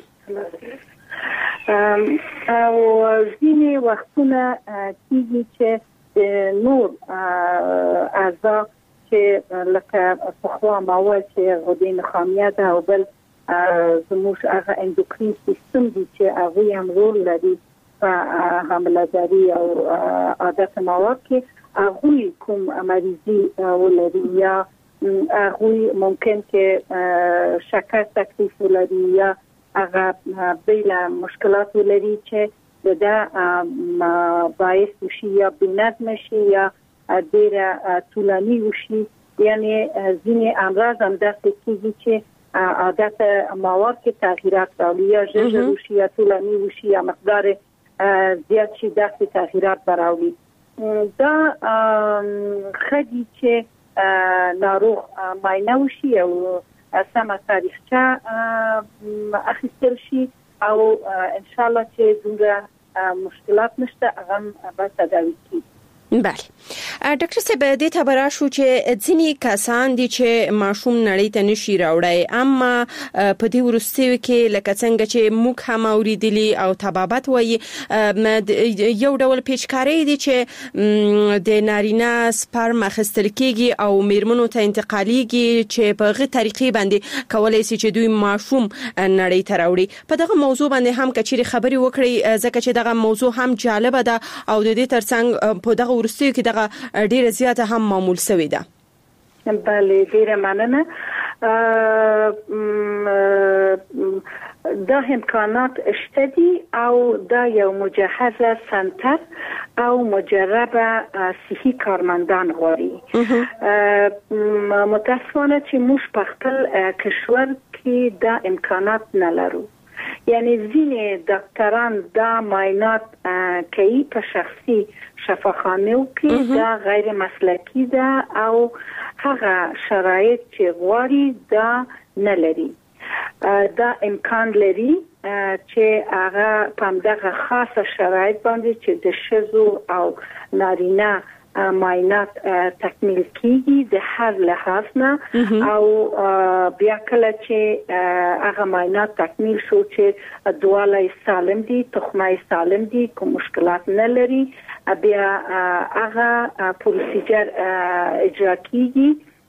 او ځینې وختونه کیږي چې نور اعضاء چې لکه پخوا مواد چې غدې نخامیه ده او بل زموږ هغه اندوکرین سیستم دي چې هغه هم رول لري په حامله‌داري او عادت مواد کې هغه کوم مریضي ولري یا هغه ممکن کې شکر تکلیف ولري یا هغه بل مشکلات ولري چې دا باعث شي یا بنظم شي یا ډیره طولانی وشي. یعنی ځینې امراض هم داسې کېږي چې عادت مواد کې تغییرات راوړي یا ژر وشي یا طولانی وشي یا مقدار زیات شي داسې تغییرات راوړي. دا خدي چې ناروغ معاینه وشي او سمه تاریخچه اخیستل شي او ان شاء الله چې دومره مشکلات نشته هغه به تداوي کیږي. بله ډاکټر صاحب دې ته برا شو چې ځینی کسان دي چې ماشوم نړۍ ته نشي راوړی اما په دې ورستیو کې لکه څنګه چې موږ هم اوریدلی او تبابت وایي یو ډول پیچکاری دي چې د نارینه سپرم اخیستل کېږي او میرمنو ته انتقالیږي چې په غو طریقې باندې کولای شي چې دوی ماشوم نړۍ ته راوړي. په دغه موضوع باندې هم کچېری خبري وکړي ځکه چې دغه موضوع هم جالب ده او د دې ترڅنګ په دغه ورستیو کې دغه ډیره زیاته هم معمول شوې ده. بله ډیره مننه. دا امکانات شته دي او دا یو مجهزه سنتر او مجربه صحي کارمندان غواړي. متاسفانه چې موږ په خپل کشور کې دا امکانات نه لرو. یعنی ځینې ډاکټران دا معاینات کوي په شخصي شفاخانو کې دا غیر مسلکی ده او هغه شرایط چې غواړي دا نه لري. دا امکان لري چې هغه په دغه خاصه شرایط باندې چې د شذو او نارینه معاینات تکمیل کیږي د هر لحاظ نه او بیا کله چې هغه معاینات تکمیل شو چې دواله سالم دي تخمه سالم دي کوم مشکلات نه لري بیا هغه پروسیجر اجرا کیږي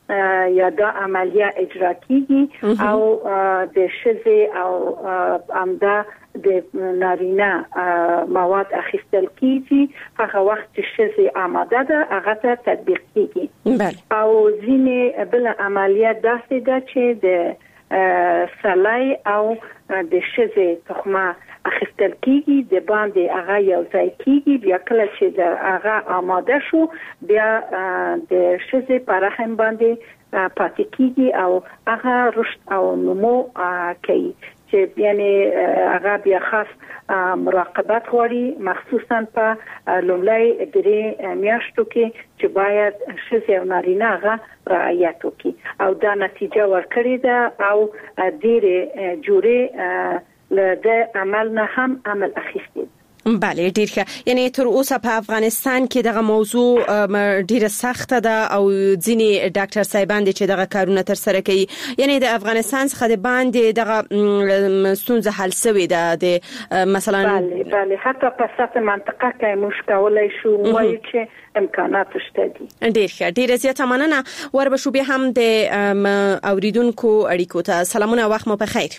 یا دا عملیه اجرا کیږي او د شذ او امدا د نارینه مواد اخیستل کیږي هغه وخت چې شذ آماده ده هغه ته تطبیق کیږي. او ځینې بل عملیه داسې ده چې د سلای او د شذ تخمه اخیستل کیږي د باندې هغه یو ځای کیږي بیا کله چې د هغه آماده شو بیا د شذ پر رحم باندې پاتې کیږي او هغه رشد او نمو کوي چې یعنی هغه بیا خاص مراقبت غواړي مخصوصا په لومړی درې میاشتو کې چې باید شذ او نارینه هغه رعایت وکړي او دا نتیجه ورکړي ده او ډېر جوړه له عمل نه هم عمل اخیستي. بله ډیر ښه. یعنی تر اوسه په افغانستان کې دغه موضوع ډیره سخته ده او ځینی ډاکټر صاحبان دي چې دغه کارونه تر سره کوي. یعنی د افغانستان څخه د باندې دغه ستونزه حل شوې ده د مثلا بله بله حتی په سطح منطقه کې مشکلات شو وایي چې امکانات شته دي. ډیر ښه. ډیره زیاته مننه. ور به شو به هم د اوریدونکو اړیکو ته سلامونه وخت مو په خیر.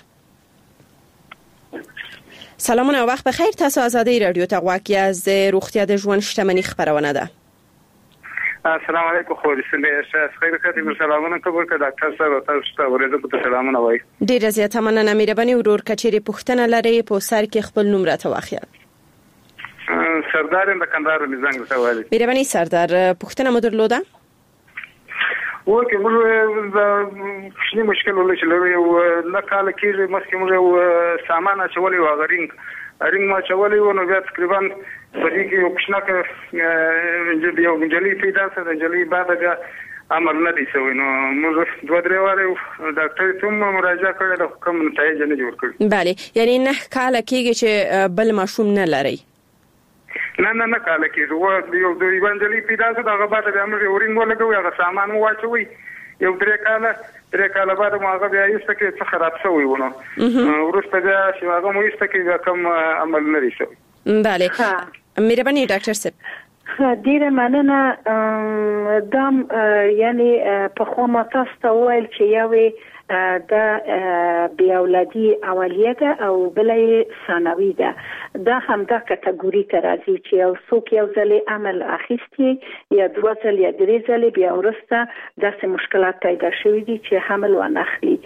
سلامونه وخت بخیر. تاسو آزادی رادیو ته غواړئ از روغتیا د ژوند شتمنۍ خبرونه ده. السلام علیکم خو دې سره خیر کړئ. سلامونه قبول کړه ډاکټر صاحب تاسو ته ورته ته سلامونه وایي. ډیر زیاته مننه. مهرباني ورور کچېری پښتنه لري په سر کې خپل نوم راته واخیا. سردار د کندهار مزنګ سوالي. مهرباني سردار پښتنه مو درلوده؟ وکه موږ د شنو مشکل ولې چې لري نه کال کې مخکې موږ سامان اچولې و غرینګ رینګ ما چولې و نو بیا تقریبا په دې کې یو کښنه کې یو جلی پیدا سره جلی بعد بیا عمل نه دی شوی نو موږ دوه درې واره ډاکټر ته مراجعه کړې د کوم نتایج نه جوړ کړ. بله یعنی نه کال کېږي چې بل ماشوم نه لري. نه نه نه کال کې و یو د ایوانجلی پیدا شو دغه بعد د امر اورینګ ولګوي هغه سامان مو واچوي یو درې کال درې کال بعد مو هغه بیا یې څه کې څه خراب شوی ونه ورسته بیا چې هغه مو یې څه کې کوم عمل نه لري شوی. بله مهرباني ډاکټر صاحب. ډیره مننه. دام یعنی په خو ما تاسو ته ویل چې یو د بی اولادي اولیه ده او بلې ثانوي ده. دا هم دا کټګوري ته راځي چې یو څوک یو ځل عمل اخیستي یا دوه ځل یا درې ځل بیا ورسته داسې مشکلات پیدا شوي دي چې حمل ونخلي.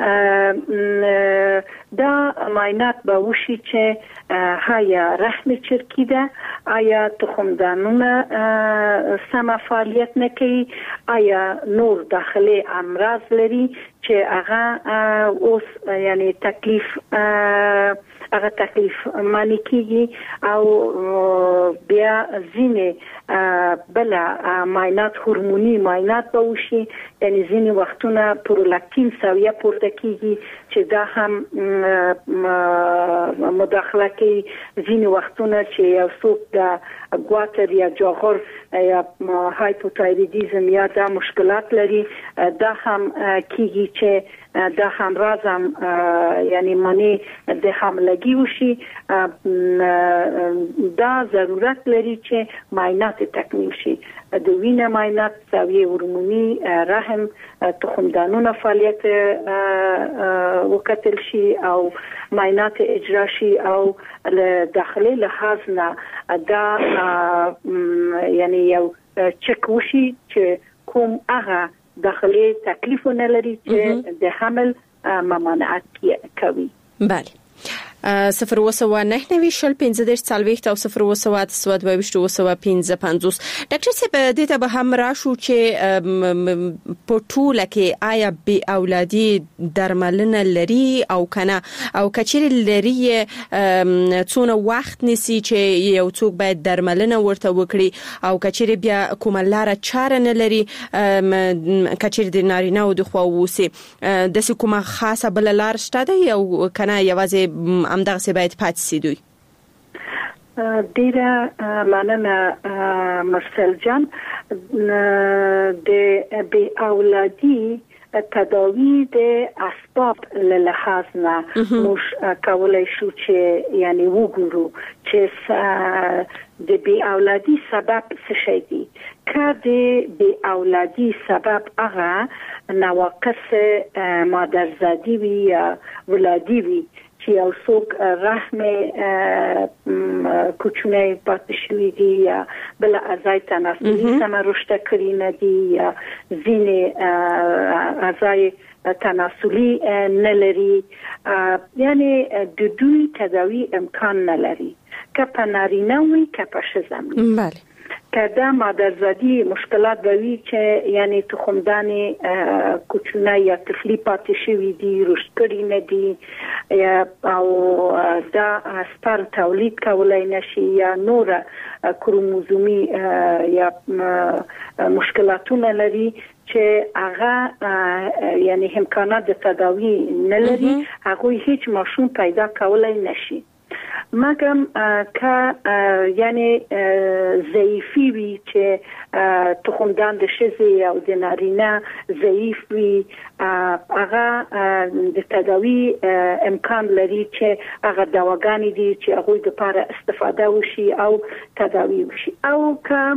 دا معاینات به وشي چې آیا رحم چرکی ده، آیا تخمدانونه سم فعالیت نه کوي، آیا نور داخلي امراض لري چې هغه اوس یعنی تکلیف هغه تکلیف معنی کیږي او بیا ځینې بل معاینات هورموني معاینات به وشي یعنی ځینې وختونه پرولاکتین سویه پورته کیږي چې دا هم مداخله کوي. ځینې وختونه چې یو څوک د ګواتر یا جاغور یا هایپوتایرویدیزم یا دا مشکلات لري دا هم کیږي چې دا هم رازم یعنی معنی د حملگی وشي. دا ضرورت لري چې معاینات تکمیل شي. د وینې معاینات سویه هورموني رحم تخمدانونه فعالیت وکتل شي او معاینات اجرا شي او داخلي لحاظ نه دا یعنی یو چک وشي چې کوم هغه داخلي تکلیف نه لري چې د حمل ممانعت کوي. بله صفر وسوه نه نوي شل پنځه دېرش څلوېښت او صفر وسوه سوه دوه ویشت وسوه پنځه پنځوس. ډاکټر صاحب دې ته به هم راشو چې په ټوله کې آیا بې اولادي درملنه لري او کنه او کچېرې لري څونه وخت نیسي چې یو څوک باید درملنه ورته وکړي او کچېرې بیا کومه لاره چاره نه لري کچېرې د نارینه او د خوا ووسي داسې کومه خاصه بله لار شته ده یا کنه یوازې همدغه څه باید پاتې سي دوی؟ ډیره مننه مرسل جان. د بې اولادي تداوی د اسباب له لحاظ نه موږ کولای شو چې یعنی وګورو چې د بی اولادي سبب څه شي دي. که د بی اولادي سبب هغه نواقص مادرزادی وي یا ولادي وي چې یو څوک رحم کوچنی پاتې شوی دی یا بل اعضای تناسلي سم رشد کړی نه دي یا ځینې اعضای تناسلي نه لري، یعنی د دوی تداوی امکان نه لري که په نارینه وي که په ښځه وي. بله که دا مادرزادی مشکلات بوي چې یعنی تخمدان کوچنی یا طفلی پاتې شوی دي رشد کړی نه دي او دا سپرم تولید کولای نشي یا نور کروموزومي یا مشکلاتونه لري چې هغه یعنی امکانات د تداوی نه لري، هغه هیڅ ماشوم پیدا کولای نشي. مګم که یعنی ضعیفی وي چې تخمدان د ښځې او د نارینه ضعیف وي، هغه د تداوی امکان لري چې هغه دواګانې دي چې هغه د لپاره استفاده وشي او تداوی وشي. او که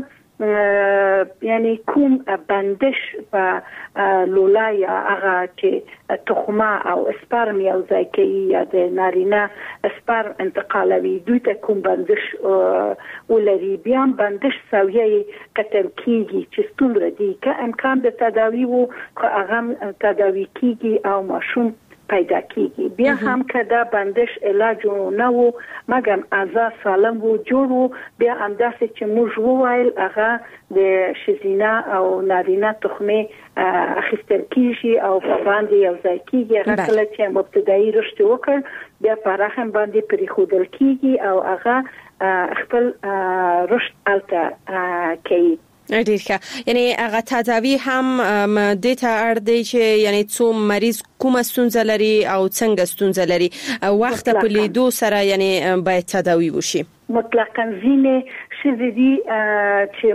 یعنی کوم بندش په لولا یا هغه چې تخمه او اسپرم یو ځای کوي یا د نارینه اسپرم انتقالوي، دوی ته کوم بندش ولري، بیا بندش سویه کتل کیږي چې څومره دي که امکان د تداوی وو که هغه تداوی کیږي او ماشوم پیدا کیږي. بیا هم که دا بندش علاج نه وو مګم اعضا سالم وو جوړ وو، بیا همداسې چې موږ وویل هغه د ښځینه او نارینه تخمې اخیستل کیږي او په باندې یو ځای کیږي. هغه کله چې مبتدایي رشد وکړ بیا په رحم باندې پریښودل کیږي او هغه خپل رشد الته کوي. ډیر ښه، یعنی هغه تداوی هم د ته اړ دی چې یعنی څو مریض کومه ستونزه لري او څنګه ستونزه لري وخت په لیدو سره یعنی باید تداوی وشي. مطلقاً ځینې ښځې دي چې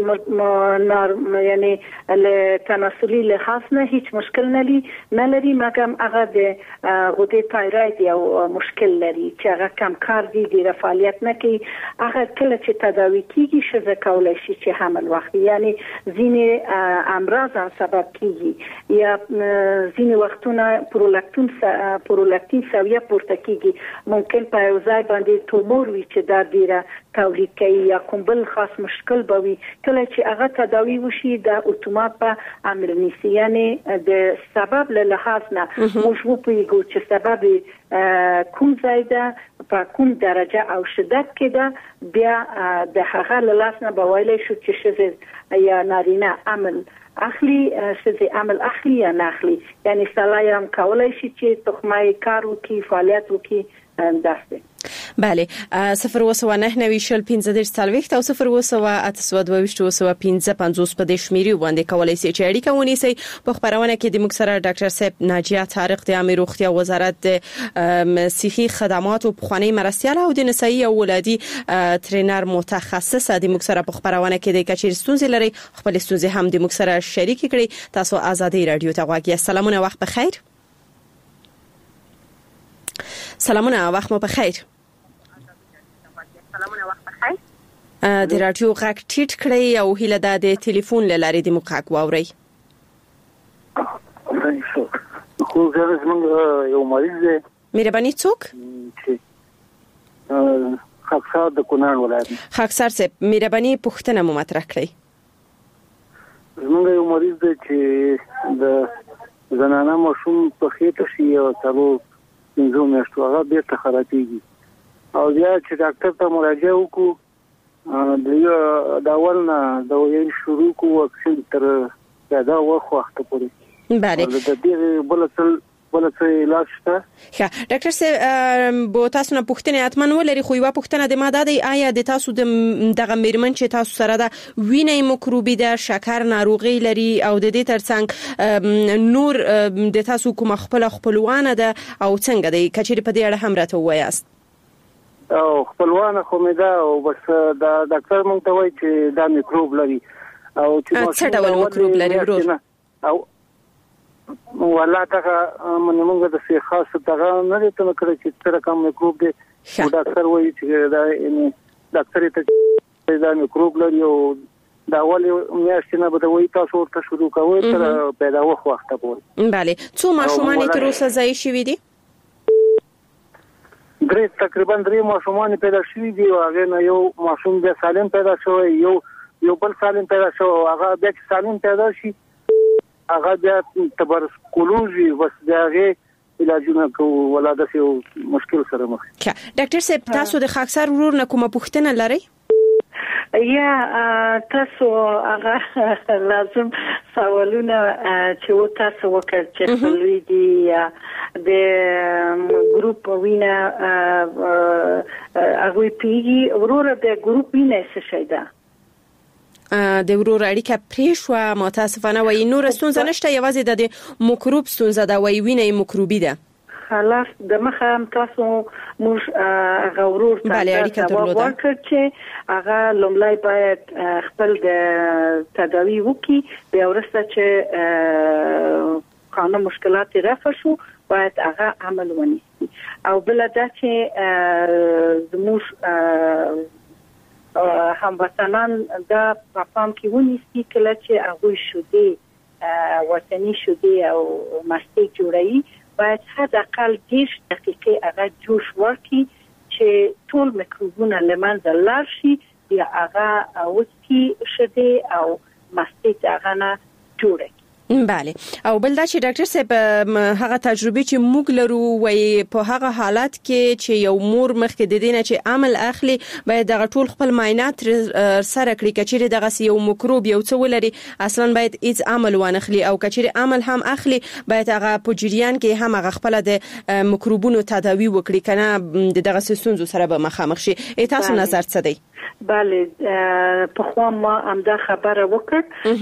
یعنی له تناسلي لحاظ نه هیڅ مشکل نه لري نه لري مګم هغه د غدې تایروید یو مشکل لري چې هغه کم کار دي ډیره فعالیت نه کوي. هغه کله چې تداوی کیږي ښځه کولی شي چې حمل واخلي، یعنی ځینې امراض هم سبب کیږي یا ځینې وختونه پرولاکتین پرولاکتین سویه پورته کیږي، ممکن په یو ځای باندې تومور وي چې دا ډیره تولید کوي یا کوم بل خاص مشکل بوي. کله چې هغه تداوی وشي دا اتومات په عمل نیسي، یعنی د سبب له لحاظ نه موږ وپوهیږو چې سبب کوم ځای ده په کوم درجه او شدت کې ده، بیا د هغه له لاسه نه به ویلی شو چې ښځې یا نارینه عمل اخلي ښځې عمل اخلي یا نه اخلي، یعنی سړی هم کولی شي چې تخمه کار وکړي فعالیت وکړي. داسته بله صفر وسو نه نوي شل پنځه دېرش څلوېښت او صفر وسو اته سوه دوه ویشت وسو پنځه پنځوس په دې شمیرې باندې کولای شئ چې اړیکه ونیسئ. په خبرونه کې د موږ سره ډاکټر صاحب ناجیه طارق د عامه روغتیا وزارت د صحي خدمات او پخوانی مرستيال او د نسایي او ولادي ترینر متخصص د موږ سره په خبرونه کې د کچیر ستونزې لري خپل ستونزې هم د موږ سره شریک کړئ. تاسو آزادي رادیو ته غواړئ. سلامونه، وخت بخیر. سلامونه، وخت مو بخیر. سلامونه، وخت بخیر. د رادیو غږ ټیټ کړئ او هیله ده د ټلیفون له لارې د موږ غږ واورئ. خو زه زموږ یو مریض دی. مهرباني څوک؟ خاکسار د کونړ ولایت. خاکسار صاحب مهرباني پوښتنه مو مطرح کړئ. زموږ یو مریض دی چې د زنانه ماشوم په خېټه شي او تاسو پنځو میاشتو هغه بیرته خرابېږي او بیا چې ډاکټر ته مراجعه وکړو د اول نه د ویل شروع کو واکسین تر دا وخت پورې بله د دې بل څه بل څه علاج شته. ښه ډاکټر صاحب بو تاسو نه پوښتنه اتمن ولري خو یو پوښتنه د ماده دی آیا د تاسو د دغه میرمن چې تاسو سره د وینې میکروبي د شکر ناروغي لري او د دې ترڅنګ نور د تاسو کوم خپل خپلوانه ده او څنګه دی کچېری په دې اړه هم راته وایاست؟ او خپلوانه خو مې ده او بس دا ډاکټر مونږ ته وایي چې دا میکروب لري او چې څه ډول میکروب لري ورور؟ او ولا دا من موږ د سی خاص دغه نه دي ته کړی چې تر کوم میکروب دی ډاکټر وایي چې دا یعنی ډاکټر ته دا میکروب لري او دا ولې میاشتې نه به وایي تاسو ورته شروع کوئ تر پیدا وخت پورې. بله څو ماشومان تر اوسه ځای شوي دي؟ درې تقریبا درې ماشومان پیدا شوي دي او هغه نه یو ماشوم بیا سالم پیدا شوی یو یو بل سالم پیدا شو هغه بیا سالم پیدا شي هغه بیا تبرکلوزي بس دغه علاجونه کوو ولادت یو مشکل سره مخ. ډاکټر صاحب تاسو د خاکسار ورور نه کومه پوښتنه لرئ؟ یا تاسو هغه لازم سوالونه چې و تاسو وکړ چې خپلوي دي د ګروپ وینا هغه پیږي ورور د ګروپ وینا څه شي ده د ورور اړیکه پریښو متاسفانه وای نور ستونزه نشته یوازې د میکروب ستونزه ده وای وینې میکروبي ده خلاص د مخه تاسو موږ هغه ورور ته جواب ورکړ چې هغه لومړی باید خپل د تداوی وکړي بیا ورسته چې قانون مشکلات رفع شو باید هغه عمل ونیسي او بل دا چې زموږ هموطنان دا په پام کې ونیسي کله چې هغوی شودې وطني شودې او مستې جوړوي باید حداقل دیش دقیقې هغه جوش ورکړي چې ټول میکروبونه له منځه لاړ شي بیا هغه وڅکي شودې او مستې هغه نه جوړه. بله او بل دا چې ډاکټر صاحب هغه تجربه چې موږ لرو وای په هغه حالت کې چې یو مور مخکې د دینه چې عمل اخلي باید دغه ټول خپل معاینات سره کړی کچېره دغه یو میکروب یو څه ولري اصلا باید هیڅ عمل وانخلي او کچېره عمل هم اخلي باید هغه په جریان کې هم هغه خپل د میکروبونو تداوی وکړي کنه دغه ستونزو سره به مخامخ شي. تاسو نظر څه دی؟ بله په خو ما همدا خبره وکړ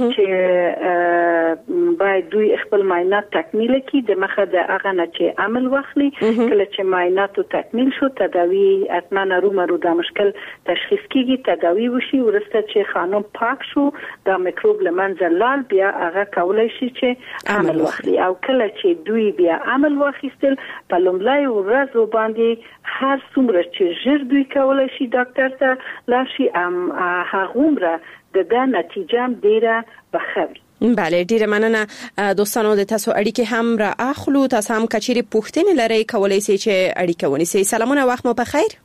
چې باید دوی خپل معاینات تکمیل کړي د مخه د هغه نه چې عمل واخلي کله چې معاینات تکمیل شو تداوی اتمنه رومرو د مشکل تشخیص کیږي تداوی وشي ورسته چې خانم پاک شو د میکروب لمنځه لاړ بیا هغه کولای شي چې عمل واخلي او کله چې دوی بیا عمل واخیستل په لومړی ورځ باندې هر څومره چې ژر دوی کولای شي ډاکټر ته لاشي ام هغومره د دا نتیجه هم ډیره بخوي. بله ډیره مننه دوستانو د تاسو اړیکې هم را اخلو تاسو هم کچېری پوښتنې لرئ کولای شئ چې اړیکه ونیسئ. سلامونه وخت مو په خیر.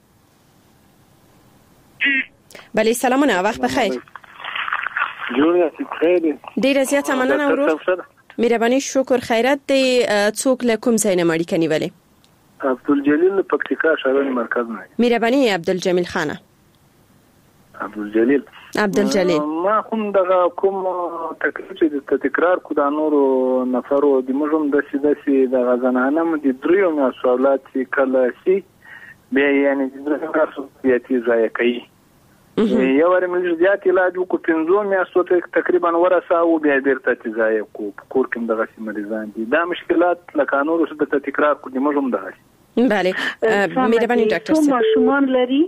بله سلامونه وخت په خیر. جوړه خیر ډیره زیاته مننه ورور مهرباني شکر خیرت دی څوک له کوم ځای نه اړیکه نیولې؟ عبدالجلیل پکتیکا شهرانی مرکز نه. مهرباني عبدالجمیل خانه. عبدالجلیل عبدالجلیل ما کوم دغه کوم تکلیف چې تکرار کو د نورو نفرو د موږ د سیداسي د غزنانه م د دریو مسؤلات کله سي بیا یعنی د تاسو یاتي ځای کوي یو ور موږ زیات علاج کو پنځو میاشتو تقریبا ورسا او بیا بیرته ځای کو کور کوم دغه مریضان دي دا مشکلات لکه نورو څه د تکرار کو د موږ د بله مهرباني ډاکټر صاحب کوم شومان لري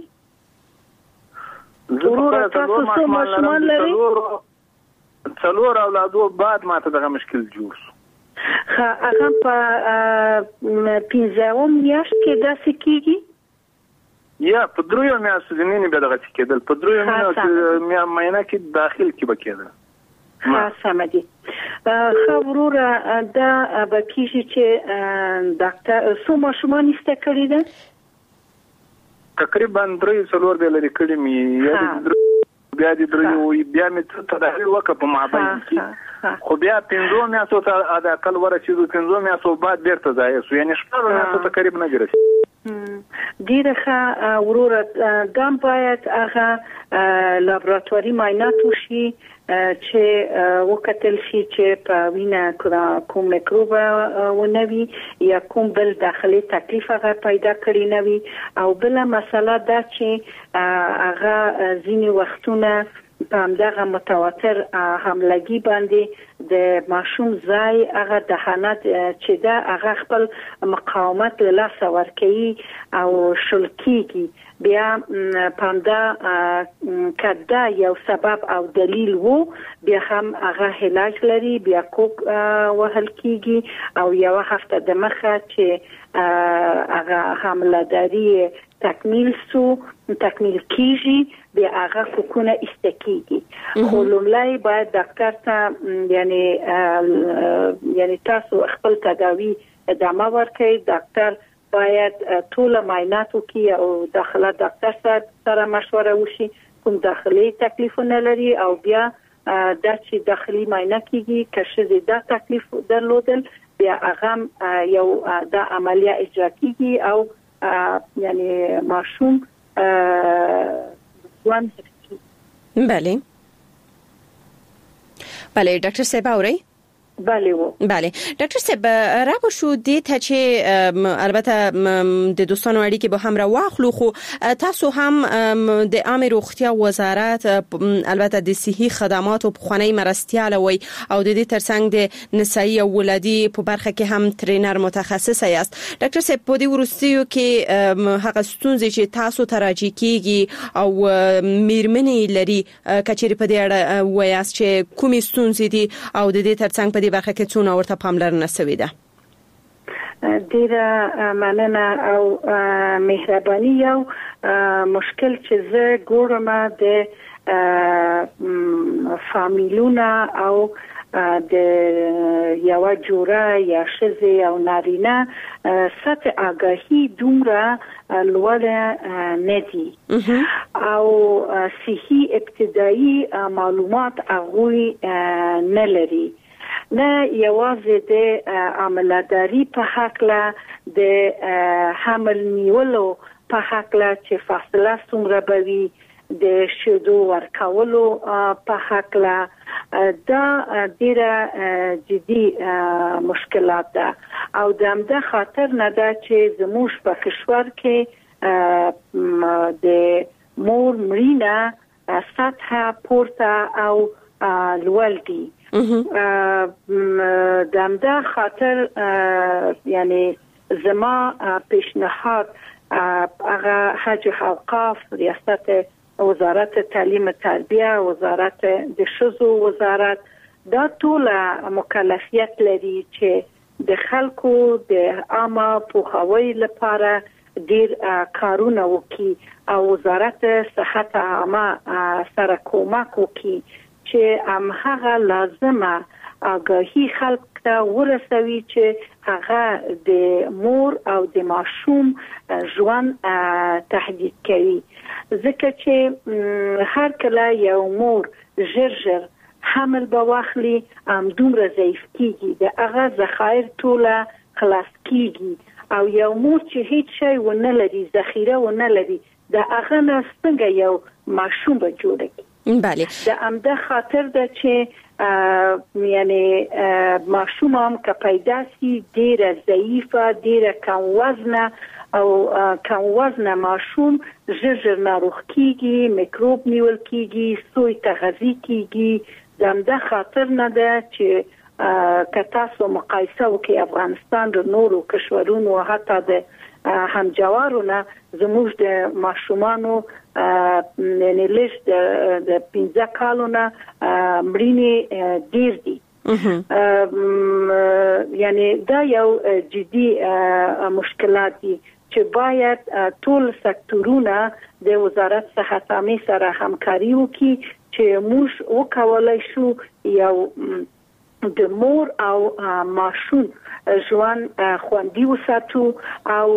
ضرور تاسو څو ماشومان لري؟ څلور اولادو بعد ماته دغه مشکل جوړ شو. ها هغه په پنځاوم میاشت کې داسې کیږي؟ یا په دریو میاشتو د مینې به دغه کېدل په دریو میاشتو معاینه کې داخل کې به کېدل. ها سم دي. خو ورور دا به کیږي چې ډاکټر څو ماشومان یې کړی ده؟ تقریبا درې څلور به لري کړی مې یا بیا د درې بیا مې تداوی وکړه په مابین کې خو بیا پنځو میاشتو ته د عقل ورسېدو پنځو میاشتو بعد بیرته ځای شو یعنی شپږ میاشتو تقریبا نه ګرځي. ډیره ښه ورور دا باید هغه لابراتواري معاینات وشي چې وکتل شي چې په وینه کوم میکروب ونوي یا کوم بل داخلي تکلیف هغه پیدا کړی نوي او بل مسله دا چې هغه ځینې وختونه په همدغه متواتر حملګي باندې د ماشوم ځای هغه دهانت چې دا هغه خپل مقاومت له لاسه ورکوي او شلکیږي. بیا پاندا کدا یو سبب او دلیل وو، بیا هم هغه علاج لري، بیا کوک وهل کیږي او یو هفته د مخه چې هغه حملداري تکمیل سو تکمیل کیږي، بیا هغه کوکونه استکیږي. خو لومړی باید ډاکټر ته یعنی یعنی تاسو خپل تداوی ادامه ورکړئ. ډاکټر باید ټول معاینات وکړي او داخله ډاکټر سره مشوره وشي کوم داخلي تکلیفونه لري، او بیا د چې داخلي معاینه کیږي که څه دا تکلیف درلودل بیا هغه یو د عملیه اجرا کیږي او یعنی ماشوم وان. بله بله ډاکټر صاحب اورئ؟ بله و بله ډاکټر صاحب را شو دې ته چې البته د دوستانو اړیکې به هم را واخلو، خو تاسو هم د عامه روغتیا وزارت البته د صحي خدماتو په خونی مرستياله وي او د دې ترڅنګ د نسایي او ولادي په برخه کې هم ترینر متخصص یاست. ډاکټر صاحب په دې ورستیو کې هغه ستونزې چې تاسو تراجع کیږي او میرمنې لري کچېری په دې اړه وایاست چې کومې ستونزې دي او د دې ترڅنګ په برخه کې څونه ورته پاملرنه شوې ده؟ ډیره مننه او مهرباني. یو مشکل چې زه ګورم د فامیلونه او د یو جوړه یا شزه او نارینه سطح آگاهی دومره لوړه نه دي او صحي ابتدایي معلومات هغوی نه لري، نه یوازې د عملداري په حق له د حمل نیولو په حق له چې فاصله څومره بوي، د شیدو ورکولو په حق له دا ډیره جدي مشکلات ده او د همدا خاطر نه ده چې زموږ په کشور کې د مور مړینه سطح پورته او لوړ دي. د همدا خاطر یعنی زما پیشنهاد هغه حج اوقاف، ریاست وزارت تعلیم تربیه، وزارت د ښځو وزارت دا ټول مکلفیت لري چې د خلکو د عامه پوهاوي لپاره ډیر کارونه وکړي او وزارت صحت عامه سره کومک وکړي چې هم هغه لازمه آگاهی خلک ته ورسوي چې هغه د مور او د ماشوم ژوند تهدید کوي. ځکه چې هر کله یو مور ژر ژر حمل به واخلي هم دومره ضعیف کیږي، د هغه ذخایر ټوله خلاص کیږي او یو مور چې هیڅ شی ونه لري، ذخیره ونه لري، د هغه نه څنګه یو ماشوم به جوړ کړي. بله د همدا خاطر ده چې یعنی ماشوم هم که پیدا سي ډیره ضعیفه، ډیره کم وزنه او کم وزنه ماشوم ژر ژر ناروغ کیږي، میکروب نیول کیږي، سوی تغذیه کیږي. د همدا خاطر نه ده چې که تاسو مقایسه وکړئ افغانستان د نورو کشورونو حتی د همجوارونه زموږ د ماشومانو یعنی لږ د پنځه کالونه مړینې ډیر دي. یعنی دا یو جدي مشکلات دي چې باید ټول سکتورونه د وزارت صحت عامه سره همکاري وکړي چې موږ وکولای شو یو د مور او ماشوم ژوند خوندي وساتو او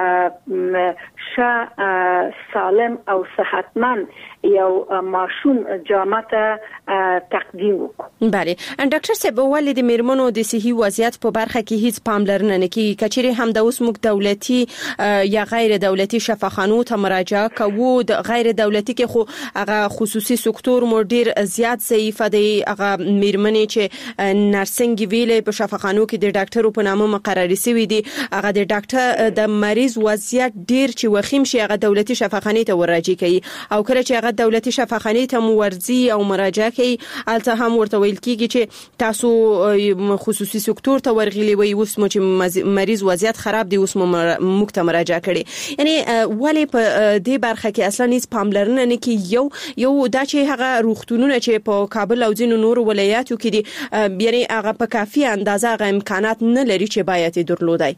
ښه سالم او صحتمند یو ماشوم جامعه تقدیم وکړو. بله ډاکټر صاحب ولې د میرمنو د صحي وضعیت په برخه کې هیڅ پاملرنه نه کیږي؟ کچېری هم د اوس موږ دولتي یا غیر دولتي شفاخانو ته مراجعه کوو، د غیر دولتي کې خو هغه خصوصي سکتور مو ډیر زیات ضعیف دی، هغه میرمنې چې نرسنګ ویلې په شفاخانو کې د ډاکټرو په نامه مقرري شوی دي، هغه د ډاکټر د مریض وضعیت ډیر چې وخیم شي هغه دولتي دولتي شفاخانه ته ورجی کوي او کله چې هغه دولتي شفاخانه ته مورزي او مراجعه کوي الته هم ورته ویل کیږي چې تاسو خصوصي سکتور ته ورغلي وي اوس مو چې مریض وضعیت خراب دی اوس مو مکته مراجعه کړي یعنی ولی په دې برخه کې اصلا هیڅ پاملرنه نه کوي یو یو دا چې هغه روغتونونه چې په کابل او ځینو نور ولایاتو کې دي یعنی هغه په کافي اندازه هغه امکانات نه لري چې باید درلودای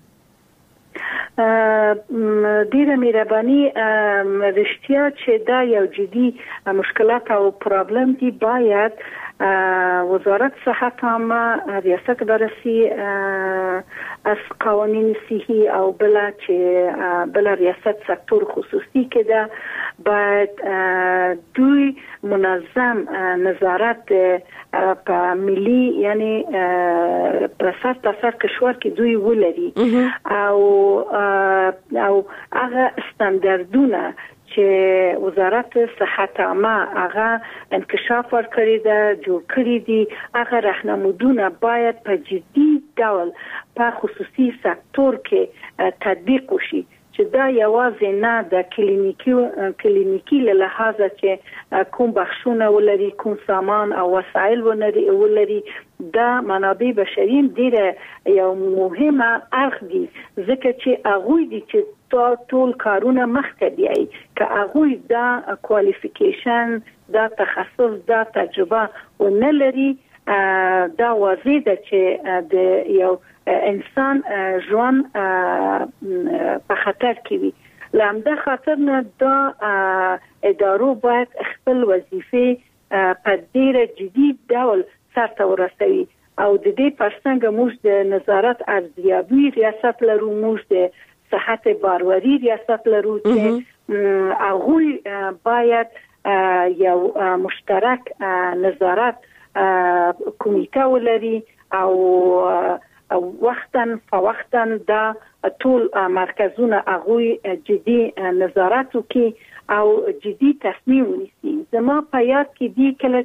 ډیره مهرباني رښتیا چې دا یو جدي مشکلات او پرابلم دی باید وزارت صحت عامه ریاست بررسی از قوانین صحی او بلا چې بلا ریاست سکتور خصوصی که ده باید دوی منظم نظارت په ملی یعنی په سر تاسو کشور کې دوی ولري او او هغه استانداردونه چې وزارت صحت عامه هغه انکشاف ورکړي ده جوړ کړي دي هغه راهنمودونه باید په جدي ډول په خصوصي سکتور کې تطبیق وشي چې دا یوازې نه د کلینیکي کلینیکي له لحاظه چې کوم بخښونه ولري کوم سامان او وسایل ولري دا منابع بشري ډیره یو مهمه اړخ دي ځکه چې هغه دي چې ټول کارونه مخته بیایي که هغه دا کوالیفیکیشن دا تخصص دا تجربه ونلري دا واضح ده چې د یو انسان ژوند په خطر کې وي لامده خاطر نه دا ادارو باید خپل وظیفه په ډیر جدي ډول سرته ورسوي او د دې پرڅنګ موږ د نظارت ارزیابي ریاست لرو موږ د صحت باروری ریاست لرو چې هغه باید یو مشترک نظارت کمیټه ولري او وختن فوختن دا ټول مرکزونه هغه جدي نظارت وکي او جدي تصمیم ونیسي زما په یاد کې دی کله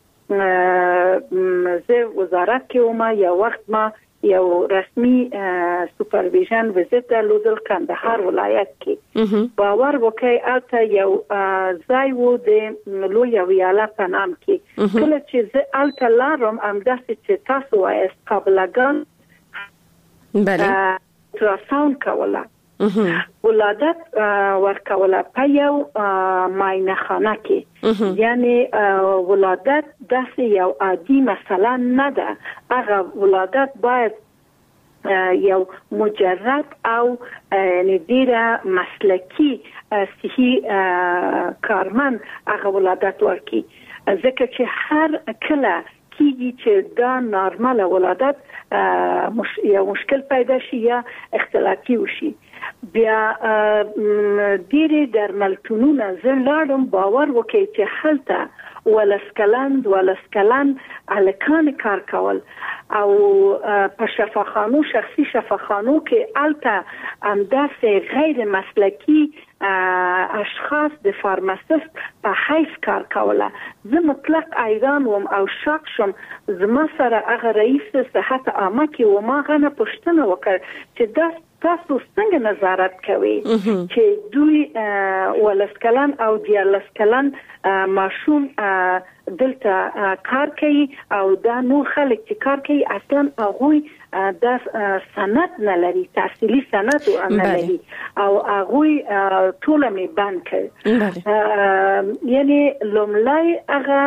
چې زه وزارت کې ومه یا وخت ما یو رسمي سوپرویژن وزیت درلودل کندهار ولایت کې باور وکړئ البته یو ځای و د لوی ویاله په نام کې کله چې زه البته لارم همداسې چې تاسو وایست قابلګان بله تراساوند کوله ولادت ورکوله په یو معاینه خانه کې یعنی ولادت داسې یو عادي مثلا نه ده هغه ولادت باید یو مجرد او یعنی ډیره مسلکی صحي کارمن هغه ولادت ورکي ځکه چې هر کله کیږي چې دا نارمل ولادت مش... یا مشکل پیدا شي یا اختلافي وشي بیا ډیره درملتونونه زلاړم باور وکړي چې حالته ولسکلند ولسکلند الکان کار کول او په شفاخانو شخصي شفاخانو کې البته انداسه غیر مسلکی اشخاص د فارماسیست په حیث کار کوله زه مطلق ایران وم او شاک شم زما سره هغه رئیس صحت عامه کې و ما غنه پښتنه وکړ چې دا تاسو څنګه نظارت کوي چې دوی ولسکلن او دیالسکلن ماشوم دلته کار کوي او دا نو خلک چې کار کوي اصلا هغه د سند نه لري تحصیلي سند نه لري او هغه ټول می بند کړ یعنی لومړی هغه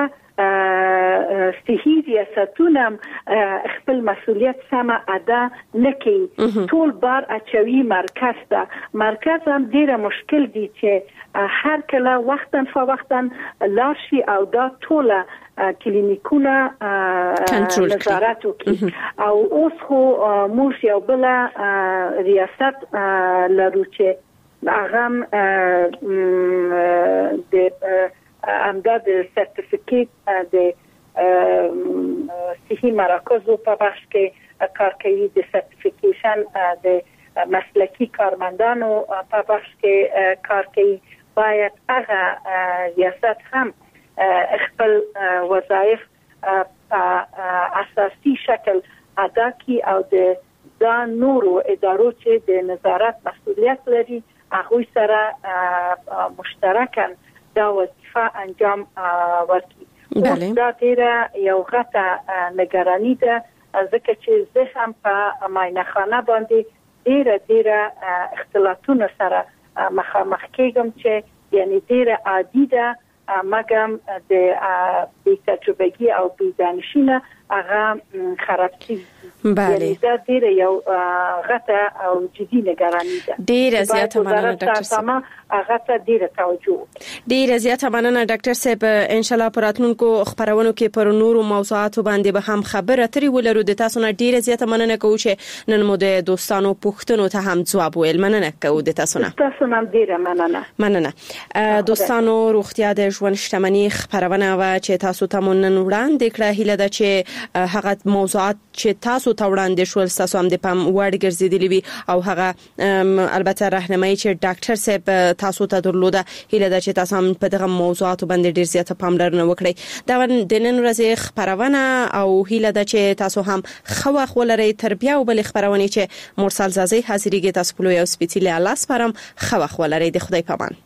صحي ریاستونه خپل مسؤلیت سمه ادا نکوي ټول بار اچوي مرکز ته مرکز هم ډیره مشکل دي چې هر کله وختن فوختن لاشي او دا ټول کلینیکونه نظارت وکړي او اوس خو موږ یو بل ریاست لرو چې هغه د امداد سرتیفیکیت د صحي مراکزو په بخش کې کار کوي د سرتیفیکیشن د مسلکی کارمندانو په بخش کې کار کوي باید هغه ریاست هم خپل وظایف په اساسي شکل ادا کړي او د دا نورو ادارو چې د نظارت مسؤلیت لري هغه سره مشترکاً دا وظیفه انجام ورکړي. بله. دا ډیره یو غټه نگرانی ده ځکه چې زه هم په معاینخانه باندې ډیره ډیره اختلافونه سره مخامخ کېږم چې یعنی ډیره عادي ده مګم د بې تجربه‌گی او بې دانشینه هغه خراب شي. بله. دا ډیره یو غټه او جدي نگرانی ده. ډیره زیاته مننه ډاکټر صاحب. هغه ته ډیره توجه. ډیره زیاته مننه ډاکټر صاحب. ان شاء الله پراتونکو خبرونو کې پر نورو موضوعاتو باندې به هم خبره ترې ولرو. د تاسو نه ډیره زیاته مننه کوم چې نن مو د دوستانو پوښتنو ته هم ځواب ویل. مننه کوم د تاسو نه. تاسو هم ډیره مننه. مننه. دوستانو روغتیا د ژوند شتمنۍ خبرونه و چې تاسو ته نن وړاندې کړه. هیله ده چې هغه موضوعات چې تاسو ته وړاندې شول تاسو هم د پام وړ ګرځیدلی وي او هغه البته راهنمایي چې ډاکټر صاحب تاسو ته درلوده. هیله ده چې تاسو هم په دغه موضوعاتو باندې ډیر زیاته پاملرنه وکړئ. دا د نن ورځې خبرونه او هیله ده چې تاسو هم خو خولري تربیه او بل خبرونه چې مرسل زازي حاضرېږي تاسو په یو سپیڅلې الله سپارم. خو خولري د خدای پامان.